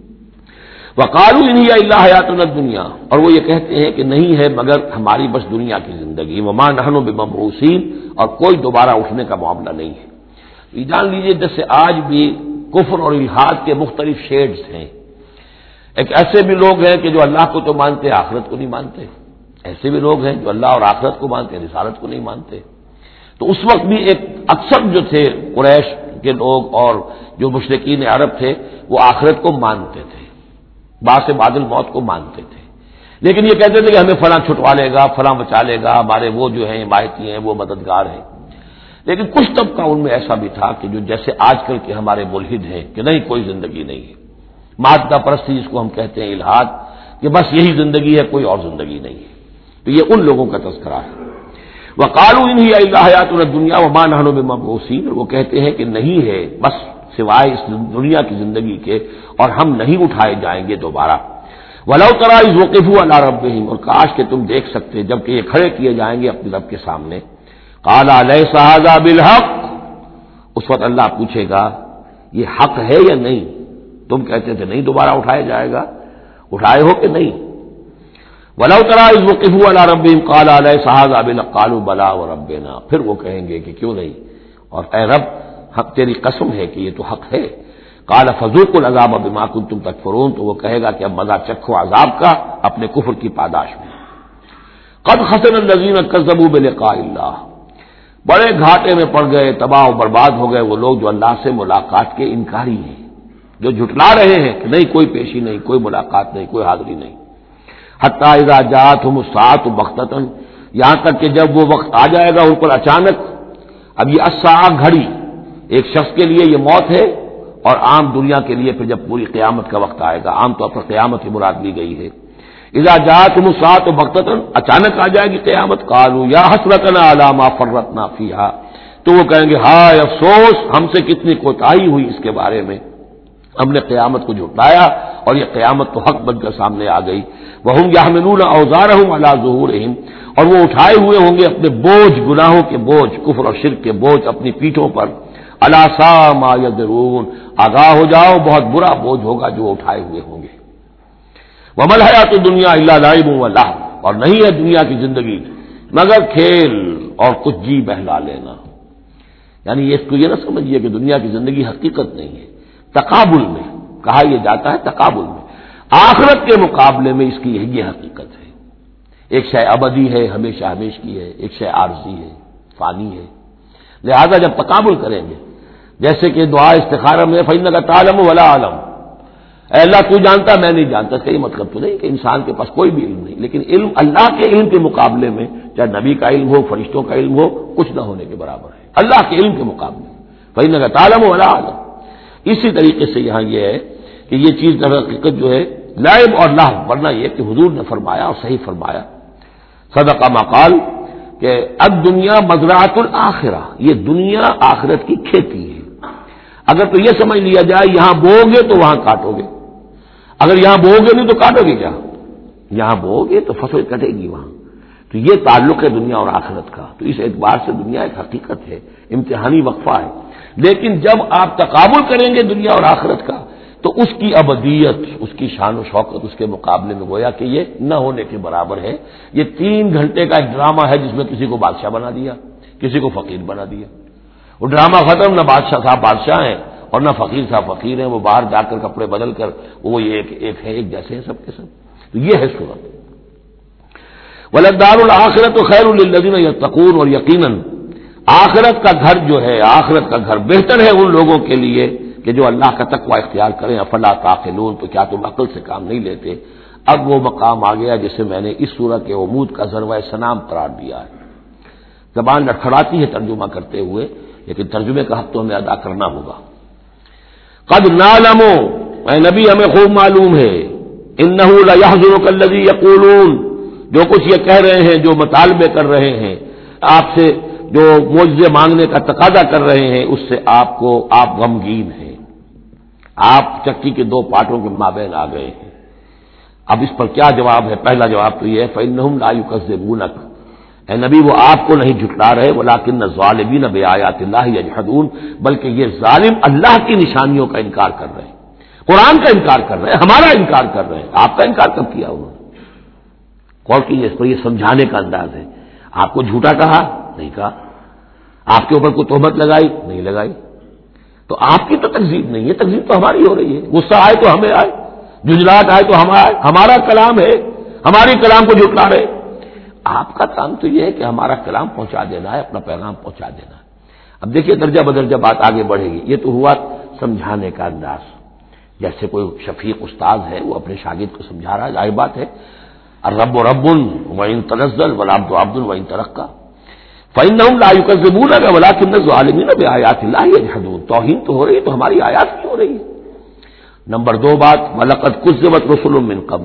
Speaker 1: وَقَالُوا إِنْ هِيَ إِلَّا حَيَاتُنَا الدُّنْيَا، اور وہ یہ کہتے ہیں کہ نہیں ہے مگر ہماری بس دنیا کی زندگی. وَمَا نَحْنُ بِمَبْعُوثِينَ، اور کوئی دوبارہ اٹھنے کا معاملہ نہیں ہے. یہ جان لیجیے جیسے آج بھی کفر اور الحاد کے مختلف شیڈز ہیں. ایک ایسے بھی لوگ ہیں کہ جو اللہ کو تو مانتے آخرت کو نہیں مانتے، ایسے بھی لوگ ہیں جو اللہ اور آخرت کو مانتے رسالت کو نہیں مانتے. تو اس وقت بھی ایک اکثر جو تھے قریش کے لوگ اور جو مشرکین عرب تھے وہ آخرت کو مانتے تھے، باس بعد الموت کو مانتے تھے، لیکن یہ کہتے تھے کہ ہمیں فلاں چھٹوا لے گا، فلاں بچا لے گا، ہمارے وہ جو ہیں حمایتی ہیں، وہ مددگار ہیں. لیکن کچھ طبقہ ان میں ایسا بھی تھا کہ جو جیسے آج کل کے ہمارے ملحد ہیں کہ نہیں کوئی زندگی نہیں ہے، مادہ پرستی جس کو ہم کہتے ہیں الحاد، کہ بس یہی زندگی ہے، کوئی اور زندگی نہیں ہے۔ تو یہ ان لوگوں کا تذکرہ ہے۔ وَقَالُوا إِنْ هِيَ إِلَّا حَيَاتُنَا الدُّنْيَا وَمَا نَحْنُ بِمَبْعُوثِينَ، وہ کہتے ہیں کہ نہیں ہے بس سوائے اس دنیا کی زندگی کے، اور ہم نہیں اٹھائے جائیں گے دوبارہ۔ وَلَوْ تَرَىٰ إِذْ وُقِفُوا عَلَىٰ رَبِّهِمْ، اور کاش کہ تم دیکھ سکتے جبکہ یہ کھڑے کیے جائیں گے اپنے رب کے سامنے۔ قَالَ أَلَيْسَ هَٰذَا بِالْحَقِّ، اس وقت اللہ پوچھے گا یہ حق ہے یا نہیں؟ تم کہتے تھے نہیں دوبارہ اٹھایا جائے گا، اٹھائے ہو کہ نہیں؟ وَلَوْ تَرَىٰ إِذْ وُقِفُوا عَلَىٰ رَبِّهِمْ قَالَ أَلَيْسَ هَٰذَا بِالْحَقِّ قَالُوا بَلَىٰ وَرَبِّنَا، پھر وہ کہیں گے کہ کیوں نہیں، اور اے رب حق تیری قسم ہے کہ یہ تو حق ہے۔ قال فذوقوا العذاب بما كنتم تکفرون، تو وہ کہے گا کہ اب مزہ چکھو عذاب کا اپنے کفر کی پاداش میں۔ قد خسر الذين كذبوا بلقاء الله، بڑے گھاٹے میں پڑ گئے، تباہ و برباد ہو گئے وہ لوگ جو اللہ سے ملاقات کے انکاری ہیں، جو جھٹلا رہے ہیں کہ نہیں کوئی پیشی نہیں، کوئی ملاقات نہیں، کوئی حاضری نہیں۔ حتی اذا جاءتهم الساعة بغتة، یہاں تک کہ جب وہ وقت آ جائے گا ان پر اچانک۔ اب یہ الساعہ گھڑی ایک شخص کے لیے یہ موت ہے، اور عام دنیا کے لیے پھر جب پوری قیامت کا وقت آئے گا، عام طور پر قیامت کی مراد لی گئی ہے۔ اذا جاءتهم الساعة بغتة، اچانک آ جائے گی قیامت، قالوا یا حسرتنا علی ما فرطنا فیہا، تو وہ کہیں گے ہائے افسوس ہم سے کتنی کوتاہی ہوئی اس کے بارے میں، ہم نے قیامت کو جھٹلایا اور یہ قیامت تو حق بن کر سامنے آ گئی۔ وہم یحملون اوزارهم علی ظہورہم، اور وہ اٹھائے ہوئے ہوں گے اپنے بوجھ، گناہوں کے بوجھ، کفر اور شرک کے بوجھ اپنی پیٹھوں پر۔ الا ساء ما یذرون، آگاہ ہو جاؤ بہت برا بوجھ ہوگا جو اٹھائے ہوئے ہوں گے۔ وما الحیات الدنیا الا لعب و لہو، اور نہیں ہے دنیا کی زندگی مگر کھیل اور کچھ جی بہلا لینا۔ یعنی اس کو یہ نہ سمجھیے کہ دنیا کی زندگی حقیقت نہیں ہے، تقابل میں کہا یہ جاتا ہے، تقابل میں آخرت کے مقابلے میں اس کی یہ حقیقت ہے۔ ایک شے ابدی ہے، ہمیشہ ہمیش کی ہے، ایک شے عارضی ہے، فانی ہے۔ لہذا جب تقابل کریں گے، جیسے کہ دعا استخارہ میں فإنک تعلم ولا اعلم، اے اللہ تو جانتا میں نہیں جانتا، اس کا یہ مطلب تو نہیں کہ انسان کے پاس کوئی بھی علم نہیں، لیکن علم اللہ کے علم کے مقابلے میں، چاہے نبی کا علم ہو، فرشتوں کا علم ہو، کچھ نہ ہونے کے برابر ہے اللہ کے علم کے مقابلے میں۔ فإنک تعلم ولا اعلم، اسی طریقے سے یہاں یہ ہے کہ یہ چیز در حقیقت جو ہے لعب اور لہو، ورنہ یہ کہ حضور نے فرمایا اور صحیح فرمایا، صدق ما قال، کہ اب دنیا مزرعۃ الآخرہ، یہ دنیا آخرت کی کھیتی ہے۔ اگر تو یہ سمجھ لیا جائے یہاں بو گے تو وہاں کاٹو گے، اگر یہاں بو گے نہیں تو کاٹو گے کیا؟ یہاں بو گے تو فصل کٹے گی وہاں۔ تو یہ تعلق ہے دنیا اور آخرت کا، تو اس اعتبار سے دنیا ایک حقیقت ہے، امتحانی وقفہ ہے۔ لیکن جب آپ تقابل کریں گے دنیا اور آخرت کا تو اس کی ابدیت، اس کی شان و شوکت اس کے مقابلے میں گویا کہ یہ نہ ہونے کے برابر ہے۔ یہ تین گھنٹے کا ایک ڈرامہ ہے جس میں کسی کو بادشاہ بنا دیا، کسی کو فقیر بنا دیا، وہ ڈرامہ ختم، نہ بادشاہ صاحب بادشاہ ہیں اور نہ فقیر صاحب فقیر ہیں، وہ باہر جا کر کپڑے بدل کر وہ ایک ایک ہے، ایک جیسے ہیں سب کے سب۔ تو یہ ہے صورت۔ وَلَلدَّارُ الْآخِرَةُ خَيْرٌ لِّلَّذِينَ يَتَّقُونَ، اور یقیناً آخرت کا گھر جو ہے، آخرت کا گھر بہتر ہے ان لوگوں کے لیے کہ جو اللہ کا تقوی اختیار کریں۔ افلا تعقلون، تو کیا تم عقل سے کام نہیں لیتے؟ اب وہ مقام آ گیا جسے میں نے اس سورہ کے عمود کا ذروہ سنام قرار دیا ہے۔ زبان لڑکھڑاتی ہے ترجمہ کرتے ہوئے، لیکن ترجمے کا حق تو ہمیں ادا کرنا ہوگا۔ قد نعلم، اے نبی ہمیں خوب معلوم ہے، انہ لیحزنک الذی یقولون، جو کچھ یہ کہہ رہے ہیں، جو مطالبے کر رہے ہیں آپ سے، جو معجزے مانگنے کا تقاضا کر رہے ہیں، اس سے آپ کو آپ غمگین ہیں، آپ چکی کے دو پارٹوں کے مابین آ گئے ہیں۔ اب اس پر کیا جواب ہے؟ پہلا جواب تو یہ ہے فإنہم لا یکذبونک، اے نبی وہ آپ کو نہیں جھٹلا رہے، ولکن الظالمین بآیات اللہ یجحدون، بلکہ یہ ظالم اللہ کی نشانیوں کا انکار کر رہے ہیں، قرآن کا انکار کر رہے ہیں، ہمارا انکار کر رہے ہیں۔ آپ کا انکار کب کیا انہوں نے؟ غور کیجیے، اس پر یہ سمجھانے کا انداز ہے۔ آپ کو جھوٹا کہا؟ نہیں کہا۔ آپ کے اوپر کوئی تہمت لگائی؟ نہیں لگائی۔ تو آپ کی تو تکذیب نہیں ہے، تکذیب تو ہماری ہو رہی ہے۔ غصہ آئے تو ہمیں آئے، جھنجھلاہٹ آئے تو ہم آئے، ہمارا کلام ہے، ہماری کلام کو جھٹلا رہے۔ آپ کا کام تو یہ ہے کہ ہمارا کلام پہنچا دینا ہے، اپنا پیغام پہنچا دینا ہے۔ اب دیکھیے درجہ بدرجہ بات آگے بڑھے گی۔ یہ تو ہوا سمجھانے کا انداز، جیسے کوئی شفیق استاد ہے وہ اپنے شاگرد کو سمجھا رہا ہے، ظاہر بات ہے الرب رب وان تنزل والعبد عبد وان ترقى فإنهم لا يكذبونك ولكن الظالمين بآيات الله يجحدون۔ توہین تو ہو رہی ہے تو ہماری آیات کی ہو رہی ہے۔ نمبر دو بات، وَلَقَدْ كُذِّبَتْ رُسُلٌ مِّن قَبْلِكَ،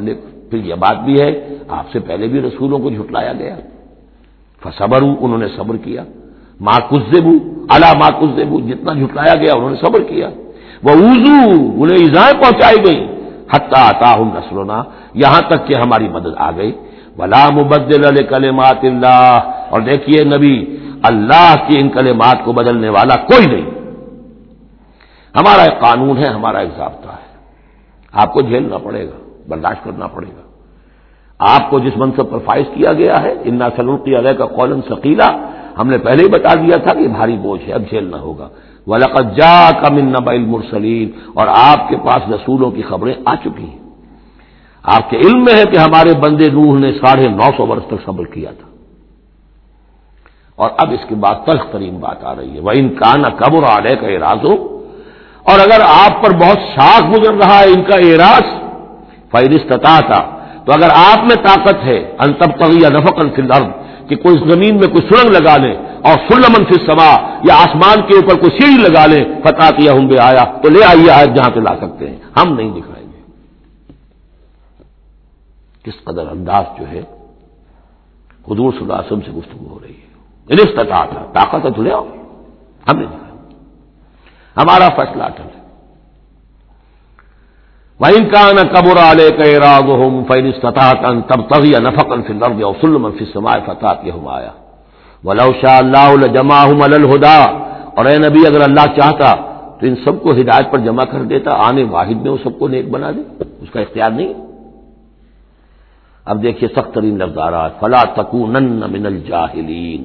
Speaker 1: پھر یہ بات بھی ہے آپ سے پہلے بھی رسولوں کو جھٹلایا گیا، فصبروا انہوں نے صبر کیا، ما کذبوا علی ما کذبوا جتنا جھٹلایا گیا انہوں نے صبر کیا، وَأُوذُوا انہیں ایذائیں پہنچائی گئی، حتی اتاہم نصرنا یہاں تک کہ ہماری مدد آ گئی، ولا مبدل لکلمات اللہ اور دیکھیے نبی اللہ کی ان کلمات کو بدلنے والا کوئی نہیں، ہمارا ایک قانون ہے، ہمارا ایک ضابطہ ہے، آپ کو جھیلنا پڑے گا، برداشت کرنا پڑے گا، آپ کو جس منصب پر فائز کیا گیا ہے انا سنلقی علیک قولا ثقیلا ہم نے پہلے ہی بتا دیا تھا کہ بھاری بوجھ ہے، اب جھیلنا ہوگا، وَلَقَدْ جَاءَكَ مِن نَّبَإِ الْمُرْسَلِينَ اور آپ کے پاس رسولوں کی خبریں آ چکی ہیں، آپ کے علم میں ہے کہ ہمارے بندے نوح نے ساڑھے نو سو برس تک صبر کیا تھا، اور اب اس کے بعد تلخ ترین بات آ رہی ہے، وَإِن كَانَ كَبُرَ عَلَيْكَ إِعْرَاضُهُ اور اگر آپ پر بہت شاق گزر رہا ہے ان کا اعراض، فَإِنِ اسْتَطَعْتَ تو اگر آپ میں طاقت ہے ان تبتغی نفقا فی الارض کہ کوئی زمین میں کوئی سرنگ لگا لے، اور سلما فی السماء یا آسمان کے اوپر کوئی سیڑھی لگا لے، فتاتیہم بآیہ تو لے آئیے آیت جہاں پہ لا سکتے ہیں، ہم نہیں دکھائیں گے۔ کس قدر انداز جو ہے حضور صلی اللہ علیہ وسلم سے گفتگو ہو رہی ہے، ان استطاعت طاقت ہے تو لے آؤ، ہم نہیں دکھائیں گے، ہمارا فیصلہ اٹل ہے۔ وَإِن كَانَ كَبُرَ عَلَيْكَ إِعْرَاضُهُمْ فَإِنِ اسْتَطَعْتَ أَن تَبْتَغِيَ نَفَقًا فِي الْأَرْضِ أَوْ سُلَّمًا فِي السَّمَاءِ فَتَأْتِيَهُمْ آیَةٌ وَلَوْ شَاءَ اللَّهُ لَجَمَعَهُمْ عَلَى الْهُدَىٰ اور اے نبی اگر اللہ چاہتا تو ان سب کو ہدایت پر جمع کر دیتا، آنے واحد میں وہ سب کو نیک بنا دے، اس کا اختیار نہیں۔ اب دیکھیے سخت ترین لفظ آ رہا ہے، فَلَا تَكُونَنَّ مِنَ الْجَاهِلِينَ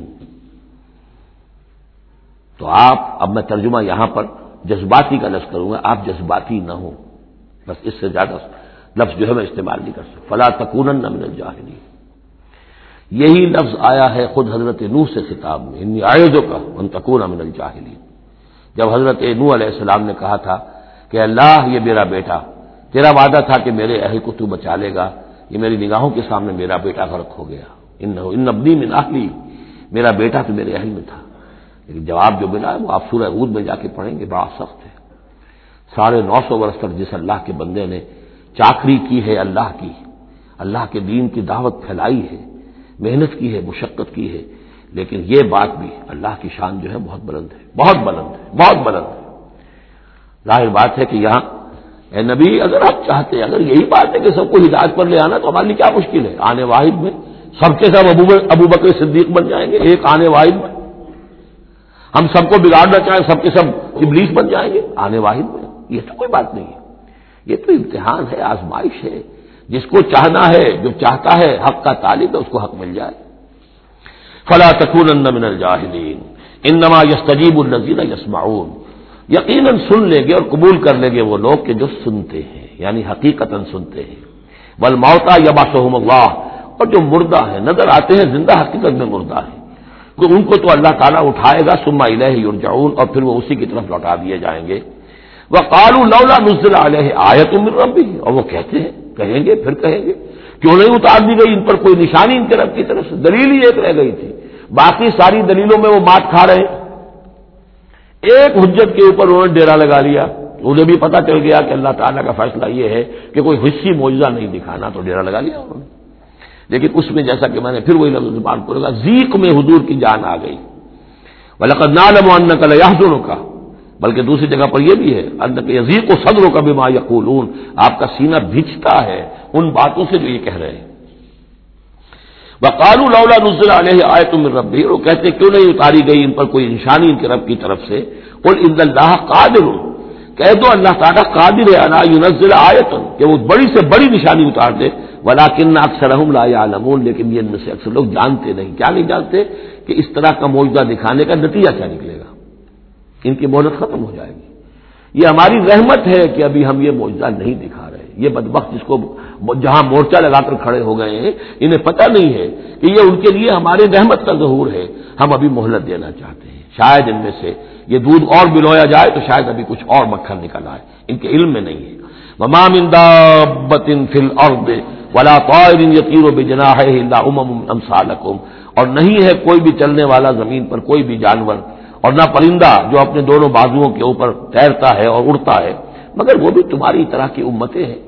Speaker 1: تو آپ اب میں ترجمہ یہاں پر جذباتی کا لفظ کروں گا، آپ جذباتی نہ ہوں، بس اس سے زیادہ لفظ جو ہے میں استعمال نہیں کر سکتا، فلا تکونن من الجاہلین یہی لفظ آیا ہے خود حضرت نوح سے خطاب میں، انی اعوذک ان تکون من الجاہلین، جب حضرت نوح علیہ السلام نے کہا تھا کہ اللہ یہ میرا بیٹا، تیرا وعدہ تھا کہ میرے اہل کو تو بچا لے گا، یہ میری نگاہوں کے سامنے میرا بیٹا غرق ہو گیا، انہ ان ابنی من اہلی میرا بیٹا تو میرے اہل میں تھا، لیکن جواب جو ملا ہے وہ آپ سورہ ہود میں جا کے پڑھیں گے، بڑا سخت ہے۔ ساڑھے نو سو برس تک جس اللہ کے بندے نے چاکری کی ہے اللہ کی، اللہ کے دین کی دعوت پھیلائی ہے، محنت کی ہے، مشقت کی ہے، لیکن یہ بات بھی اللہ کی شان جو ہے بہت بلند ہے، بہت بلند ہے، بہت بلند ہے۔ ظاہر بات ہے کہ یہاں اے نبی اگر آپ چاہتے ہیں، اگر یہی بات ہے کہ سب کو ہدایت پر لے آنا تو ہمارے لیے کیا مشکل ہے، آنے واحد میں سب کے سب ابو ابو بکر صدیق بن جائیں گے، ایک آنے واحد میں ہم سب کو بگاڑنا چاہیں سب کے سب ابلیس بن جائیں گے آنے واحد میں، یہ تو کوئی بات نہیں ہے، یہ تو امتحان ہے، آزمائش ہے، جس کو چاہنا ہے، جو چاہتا ہے حق کا طالب ہے اس کو حق مل جائے۔ فلا تکونن من الجاہلین انما یستجیب الذین یسمعون یقیناً سن لیں گے اور قبول کر لیں گے وہ لوگ کہ جو سنتے ہیں، یعنی حقیقتاً سنتے ہیں، والموتى یبعثهم اللہ اور جو مردہ ہیں نظر آتے ہیں زندہ حقیقت میں مردہ ہیں، تو ان کو تو اللہ تعالیٰ اٹھائے گا، ثم الیہ یرجعون اور پھر وہ اسی کی طرف لوٹا دیے جائیں گے۔ وقالوا لولا نزل علیہ آیۃ من ربہ اور وہ کہتے ہیں، کہیں گے پھر کہیں گے کیوں نہیں اتار دی گئی ان پر کوئی نشانی ان کے رب کی طرف سے، دلیل ہی ایک رہ گئی تھی، باقی ساری دلیلوں میں وہ مات کھا رہے ہیں، ایک حجت کے اوپر انہوں نے ڈیرا لگا لیا، انہیں بھی پتہ چل گیا کہ اللہ تعالیٰ کا فیصلہ یہ ہے کہ کوئی حصی معجزہ نہیں دکھانا، تو ڈیرا لگا لیا انہوں نے، لیکن اس میں جیسا کہ میں نے پھر وہی لفظ زبان کو لگا، ذیق میں حضور کی جان آ گئی، وَلَقَدْ نَعْلَمُ أَنَّكَ لَيَحْزُنُكَ بلکہ دوسری جگہ پر یہ بھی ہے اَنَّكَ يَضِيقُ صَدْرُكَ بِمَا يَقُولُونَ آپ کا سینہ بھجتا ہے ان باتوں سے جو یہ کہہ رہے ہیں۔ وَقَالُوا لَوْلَا نُزِّلَ عَلَيْهِ آیَةٌ مِّن رَّبِّهِ وہ کہتے کیوں نہیں اتاری گئی ان پر کوئی نشانی ان کے رب کی طرف سے، قُلْ إِنَّ اللَّهَ قَادِرٌ کہہ دو اللہ تعالیٰ قادر ہے عَلَىٰ يُنَزِّلَ آیَةً کہ وہ بڑی سے بڑی نشانی اتار دے، وَلَٰكِنَّ أَكْثَرَهُمْ لَا يَعْلَمُونَ لیکن یہ ان میں سے اکثر لوگ جانتے نہیں، کیا نہیں جانتے کہ اس طرح کا معجزہ دکھانے کا نتیجہ کیا نکلے گا، ان کی مہلت ختم ہو جائے گی۔ یہ ہماری رحمت ہے کہ ابھی ہم یہ معجزہ نہیں دکھا رہے، یہ بدبخت جس کو جہاں مورچہ لگا کر کھڑے ہو گئے ہیں انہیں پتہ نہیں ہے کہ یہ ان کے لیے ہمارے رحمت کا ظہور ہے، ہم ابھی مہلت دینا چاہتے ہیں، شاید ان میں سے یہ دودھ اور بلویا جائے تو شاید ابھی کچھ اور مکھن نکل آئے، ان کے علم میں نہیں ہے۔ وَمَا مِن دَابَّةٍ فِي الْأَرْضِ وَلَا طَائِرٍ يَطِيرُ بِجَنَاحَيْهِ إِلَّا أُمَمٌ أَمْثَالُكُمْ اور نہیں ہے کوئی بھی چلنے والا زمین پر کوئی بھی جانور اور نہ پرندہ جو اپنے دونوں بازوؤں کے اوپر تیرتا ہے اور اڑتا ہے، مگر وہ بھی تمہاری طرح کی امتیں ہیں،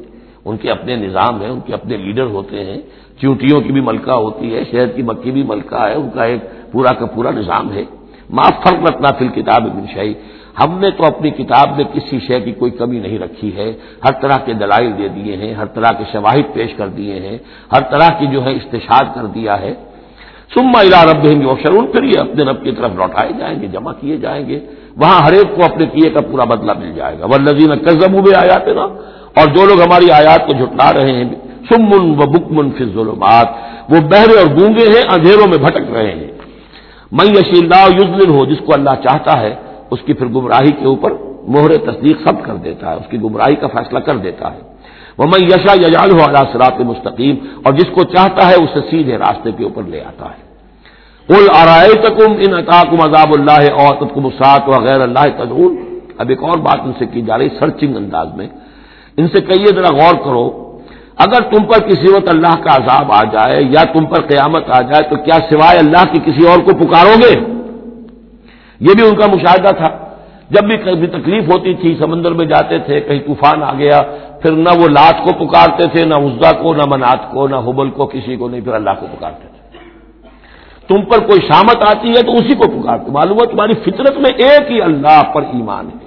Speaker 1: ان کے اپنے نظام ہیں، ان کے اپنے لیڈر ہوتے ہیں، چیونٹیوں کی بھی ملکہ ہوتی ہے، شہد کی مکھی بھی ملکہ ہے، ان کا ایک پورا کا پورا نظام ہے۔ ما فرطنا فی الکتاب من شیء، ہم نے تو اپنی کتاب میں کسی شے کی کوئی کمی نہیں رکھی ہے، ہر طرح کے دلائل دے دیے ہیں، ہر طرح کے شواہد پیش کر دیے ہیں، ہر طرح کی جو ہے استشہاد کر دیا ہے۔ ثم الی ربہم یحشرون، پھر یہ اپنے رب کی طرف لوٹائے جائیں گے، جمع کیے جائیں گے، وہاں ہر ایک کو اپنے کیے کا پورا بدلہ مل جائے گا۔ والذین کذبوا بآیاتنا، اور جو لوگ ہماری آیات کو جھٹلا رہے ہیں، صم و بکم فی الظلمات، وہ بہرے اور گونگے ہیں، اندھیروں میں بھٹک رہے ہیں۔ من یشاء اللہ یضللہ، جس کو اللہ چاہتا ہے اس کی پھر گمراہی کے اوپر مہر تصدیق ثبت کر دیتا ہے، اس کی گمراہی کا فیصلہ کر دیتا ہے۔ ومن یشاء یجعلہ علی صراط مستقیم، اور جس کو چاہتا ہے اسے سیدھے راستے کے اوپر لے آتا ہے۔ قل ارأیتکم ان اتاکم عذاب اللہ او اتتکم الساعۃ وغیر اللہ تدعون، اب ایک اور بات ان سے کی جا رہی سرچنگ انداز میں، ان سے کہیے ذرا غور کرو، اگر تم پر کسی وقت اللہ کا عذاب آ جائے یا تم پر قیامت آ جائے تو کیا سوائے اللہ کی کسی اور کو پکارو گے؟ یہ بھی ان کا مشاہدہ تھا، جب بھی کبھی تکلیف ہوتی تھی سمندر میں جاتے تھے، کہیں طوفان آ گیا، پھر نہ وہ لات کو پکارتے تھے، نہ عزا کو، نہ منات کو، نہ حبل کو، کسی کو نہیں، پھر اللہ کو پکارتے تھے۔ تم پر کوئی شامت آتی ہے تو اسی کو پکارتے، معلوم ہے تمہاری فطرت میں ایک ہی اللہ پر ایمان ہے۔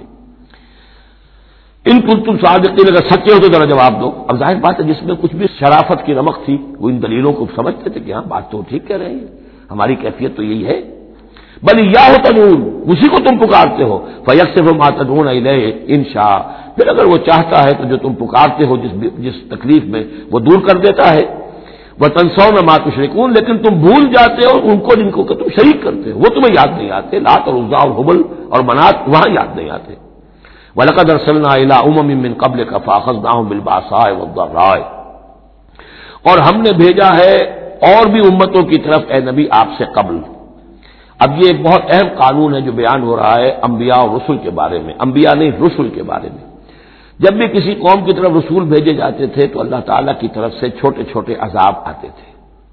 Speaker 1: ان کنتم صادقین، اگر سچے ہو تو ذرا جواب دو۔ اب ظاہر بات ہے جس میں کچھ بھی شرافت کی رمق تھی وہ ان دلیلوں کو سمجھتے تھے کہ ہاں بات تو ٹھیک کہہ رہے ہیں، ہماری کیفیت تو یہی ہے۔ بل ایاہ تدعون، اسی کو تم پکارتے ہو، فیکشف ما تدعون الیہ ان شاء، پھر اگر وہ چاہتا ہے تو جو تم پکارتے ہو جس جس تکلیف میں وہ دور کر دیتا ہے۔ وتنسون ما تشركون، لیکن تم بھول جاتے ہو ان کو جن کو کہ تم شریک کرتے ہو، وہ تمہیں یاد نہیں آتے، لات اور عزا اور حبل اور منات وہاں یاد نہیں آتے۔ وَلَقَدْ أَرْسَلْنَا إِلَىٰ أُمَمٍ مِّن قَبْلِكَ فَأَخَذْنَاهُم بِالْبَأْسَاءِ وَالضَّرَّاءِ، اور ہم نے بھیجا ہے اور بھی امتوں کی طرف اے نبی آپ سے قبل۔ اب یہ ایک بہت اہم قانون ہے جو بیان ہو رہا ہے انبیاء اور رسل کے بارے میں، انبیاء نہیں رسل کے بارے میں۔ جب بھی کسی قوم کی طرف رسول بھیجے جاتے تھے تو اللہ تعالیٰ کی طرف سے چھوٹے چھوٹے عذاب آتے تھے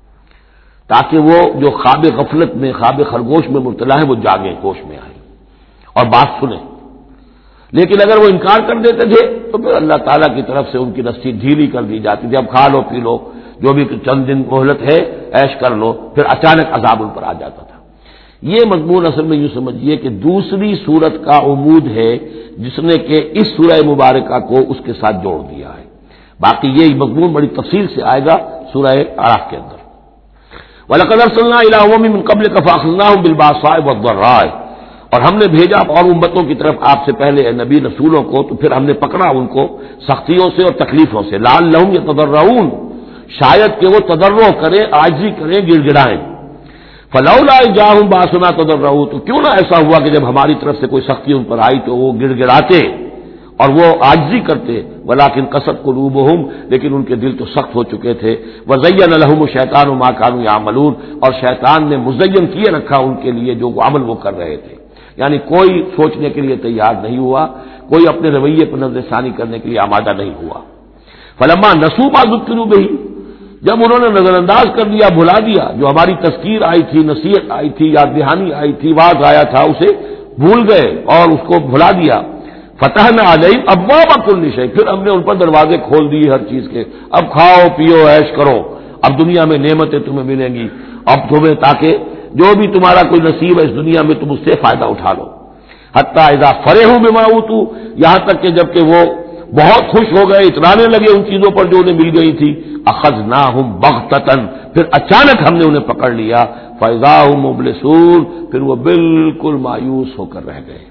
Speaker 1: تاکہ وہ جو خواب غفلت میں، خواب خرگوش میں مبتلا ہے وہ جاگیں، ہوش میں آئیں اور بات سنیں۔ لیکن اگر وہ انکار کر دیتے تھے تو پھر اللہ تعالیٰ کی طرف سے ان کی رسی ڈھیلی کر دی جاتی تھی، اب کھا لو پی لو، جو بھی چند دن مہلت ہے عیش کر لو، پھر اچانک عذاب ان پر آ جاتا تھا۔ یہ مضمون اصل میں یوں سمجھیے کہ دوسری سورت کا عمود ہے جس نے کہ اس سورہ مبارکہ کو اس کے ساتھ جوڑ دیا ہے، باقی یہ مضمون بڑی تفصیل سے آئے گا سورہ اعراف کے اندر۔ وَلَقَدْ أَرْسَلْنَا إِلَىٰ أُمَمٍ مِّن قَبْلِكَ فَأَخَذْنَاهُم بِالْبَأْسَاءِ وَالضَّرَّاءِ، اور ہم نے بھیجا اور امتوں کی طرف آپ سے پہلے نبی رسولوں کو تو پھر ہم نے پکڑا ان کو سختیوں سے اور تکلیفوں سے، لعلہم یتضرعون، شاید کہ وہ تضرع کریں، عاجزی کریں، گڑ گڑائیں۔ فلولا جاءہم باسنا تضرعوا، تو کیوں نہ ایسا ہوا کہ جب ہماری طرف سے کوئی سختی ان پر آئی تو وہ گڑ گڑاتے اور وہ عاجزی کرتے، ولکن قست قلوبہم، لیکن ان کے دل تو سخت ہو چکے تھے۔ وزین لہم الشیطان ما كانوا يعملون، اور شیطان نے مزین کیے رکھا ان کے لیے جو عمل وہ کر رہے تھے، یعنی کوئی سوچنے کے لیے تیار نہیں ہوا، کوئی اپنے رویے پر نظر ثانی کرنے کے لیے آمادہ نہیں ہوا۔ فلما نسوا ما ذکروا بہ، جب انہوں نے نظر انداز کر دیا، بھلا دیا، جو ہماری تذکیر آئی تھی، نصیحت آئی تھی، یاد دہانی آئی تھی، واعظ آیا تھا، اسے بھول گئے اور اس کو بھلا دیا۔ فتحنا علیہم ابواب کل شیء، پھر ہم نے ان پر دروازے کھول دیے ہر چیز کے، اب کھاؤ پیو عیش کرو، اب دنیا میں نعمتیں تمہیں ملیں گی، اب تمہیں تاکہ جو بھی تمہارا کوئی نصیب ہے اس دنیا میں تم اس سے فائدہ اٹھا لو۔ حتی اذا فرحوا بما اوتوا، یہاں تک کہ جب کہ وہ بہت خوش ہو گئے، اترانے لگے ان چیزوں پر جو انہیں مل گئی تھی، اخذناہم بغتۃ، پھر اچانک ہم نے انہیں پکڑ لیا، فاذا هم مبلسون، پھر وہ بالکل مایوس ہو کر رہ گئے۔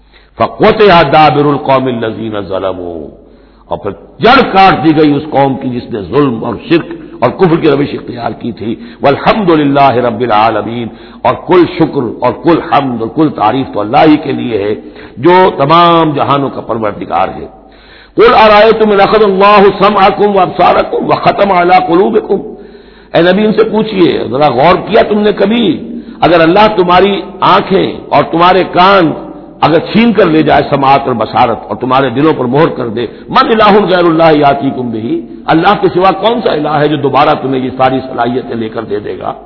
Speaker 1: فقطع دابر القوم الذین ظلموا، اور پھر جڑ کاٹ دی گئی اس قوم کی جس نے ظلم اور شرک اور کفر کی روش اختیار کی تھی۔ والحمدللہ رب العالمین، اور کل شکر اور کل حمد اور کل تعریف تو اللہ ہی کے لیے ہے جو تمام جہانوں کا پروردگار ہے۔ قل ارأیتم ان اخذ اللہ سمعکم وابصارکم وختم علی قلوبکم، اے نبی ان سے پوچھئے، ذرا غور کیا تم نے کبھی، اگر اللہ تمہاری آنکھیں اور تمہارے کان اگر چھین کر لے جائے سماعت اور بصارت اور تمہارے دلوں پر مہر کر دے، من الہ غیر اللہ یاتیکم بہ، اللہ کے سوا کون سا الہ ہے جو دوبارہ تمہیں یہ ساری صلاحیتیں لے کر دے دے گا۔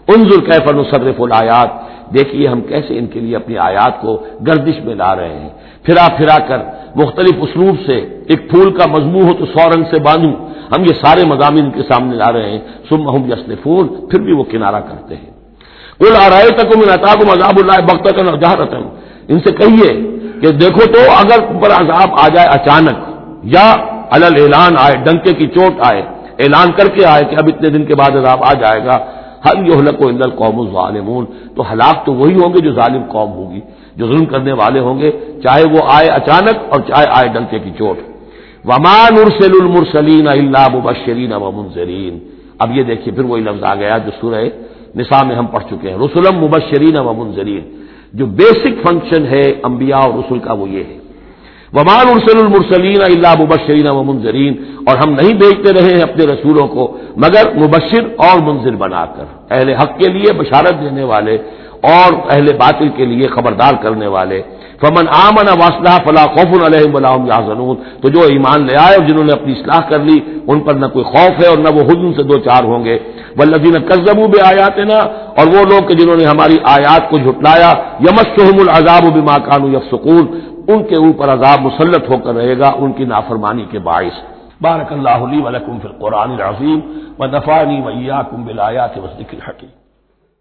Speaker 1: انظر کیف نصرف الآیات، دیکھیے ہم کیسے ان کے لیے اپنی آیات کو گردش میں لا رہے ہیں، پھرا پھرا کر مختلف اسلوب سے۔ ایک پھول کا مضمون ہو تو سو رنگ سے باندھوں، ہم یہ سارے مضامین ان کے سامنے لا رہے ہیں۔ ثم ہم یصنفون، پھر بھی وہ کنارہ کرتے ہیں۔ قل ارأیتکم ان اتاکم عذاب اللہ بغتۃ و جہرۃ، ان سے کہیے کہ دیکھو تو اگر اوپر عذاب آ جائے اچانک، یا علی الاعلان آئے، ڈنکے کی چوٹ آئے، اعلان کر کے آئے کہ اب اتنے دن کے بعد عذاب آ جائے گا، هل يهلك الا القوم الظالمون، تو ہلاک تو وہی ہوں گے جو ظالم قوم ہوگی، جو ظلم کرنے والے ہوں گے، چاہے وہ آئے اچانک اور چاہے آئے ڈنکے کی چوٹ۔ وما نرسل المرسلین الا مبشرین ومنذرین، اب یہ دیکھیے پھر وہی لفظ آ گیا جو سورہ نساء میں ہم پڑھ چکے ہیں، رسلا مبشرین ومنذرین، جو بیسک فنکشن ہے انبیاء اور رسل کا وہ یہ ہے۔ وما نرسل المرسلین الا مبشرین ومنذرین، اور ہم نہیں بھیجتے رہے ہیں اپنے رسولوں کو مگر مبشر اور منذر بنا کر، اہل حق کے لیے بشارت دینے والے اور اہل باطل کے لیے خبردار کرنے والے۔ فمن آمن واصلح فلا خوف علیہم ولا هم يحزنون، تو جو ایمان لے آئے اور جنہوں نے اپنی اصلاح کر لی ان پر نہ کوئی خوف ہے اور نہ وہ حزن سے دو چار ہوں گے۔ والذین کذبوا بآیاتنا، اور وہ لوگ کہ جنہوں نے ہماری آیات کو جھٹلایا، یمسهم العذاب بما كانوا يفسقون، ان کے اوپر عذاب مسلط ہو کر رہے گا ان کی نافرمانی کے باعث۔ بارک اللہ لی ولکم فی القرآن العظیم ونفعنی وإیاکم بالآیات والذکر الحکیم۔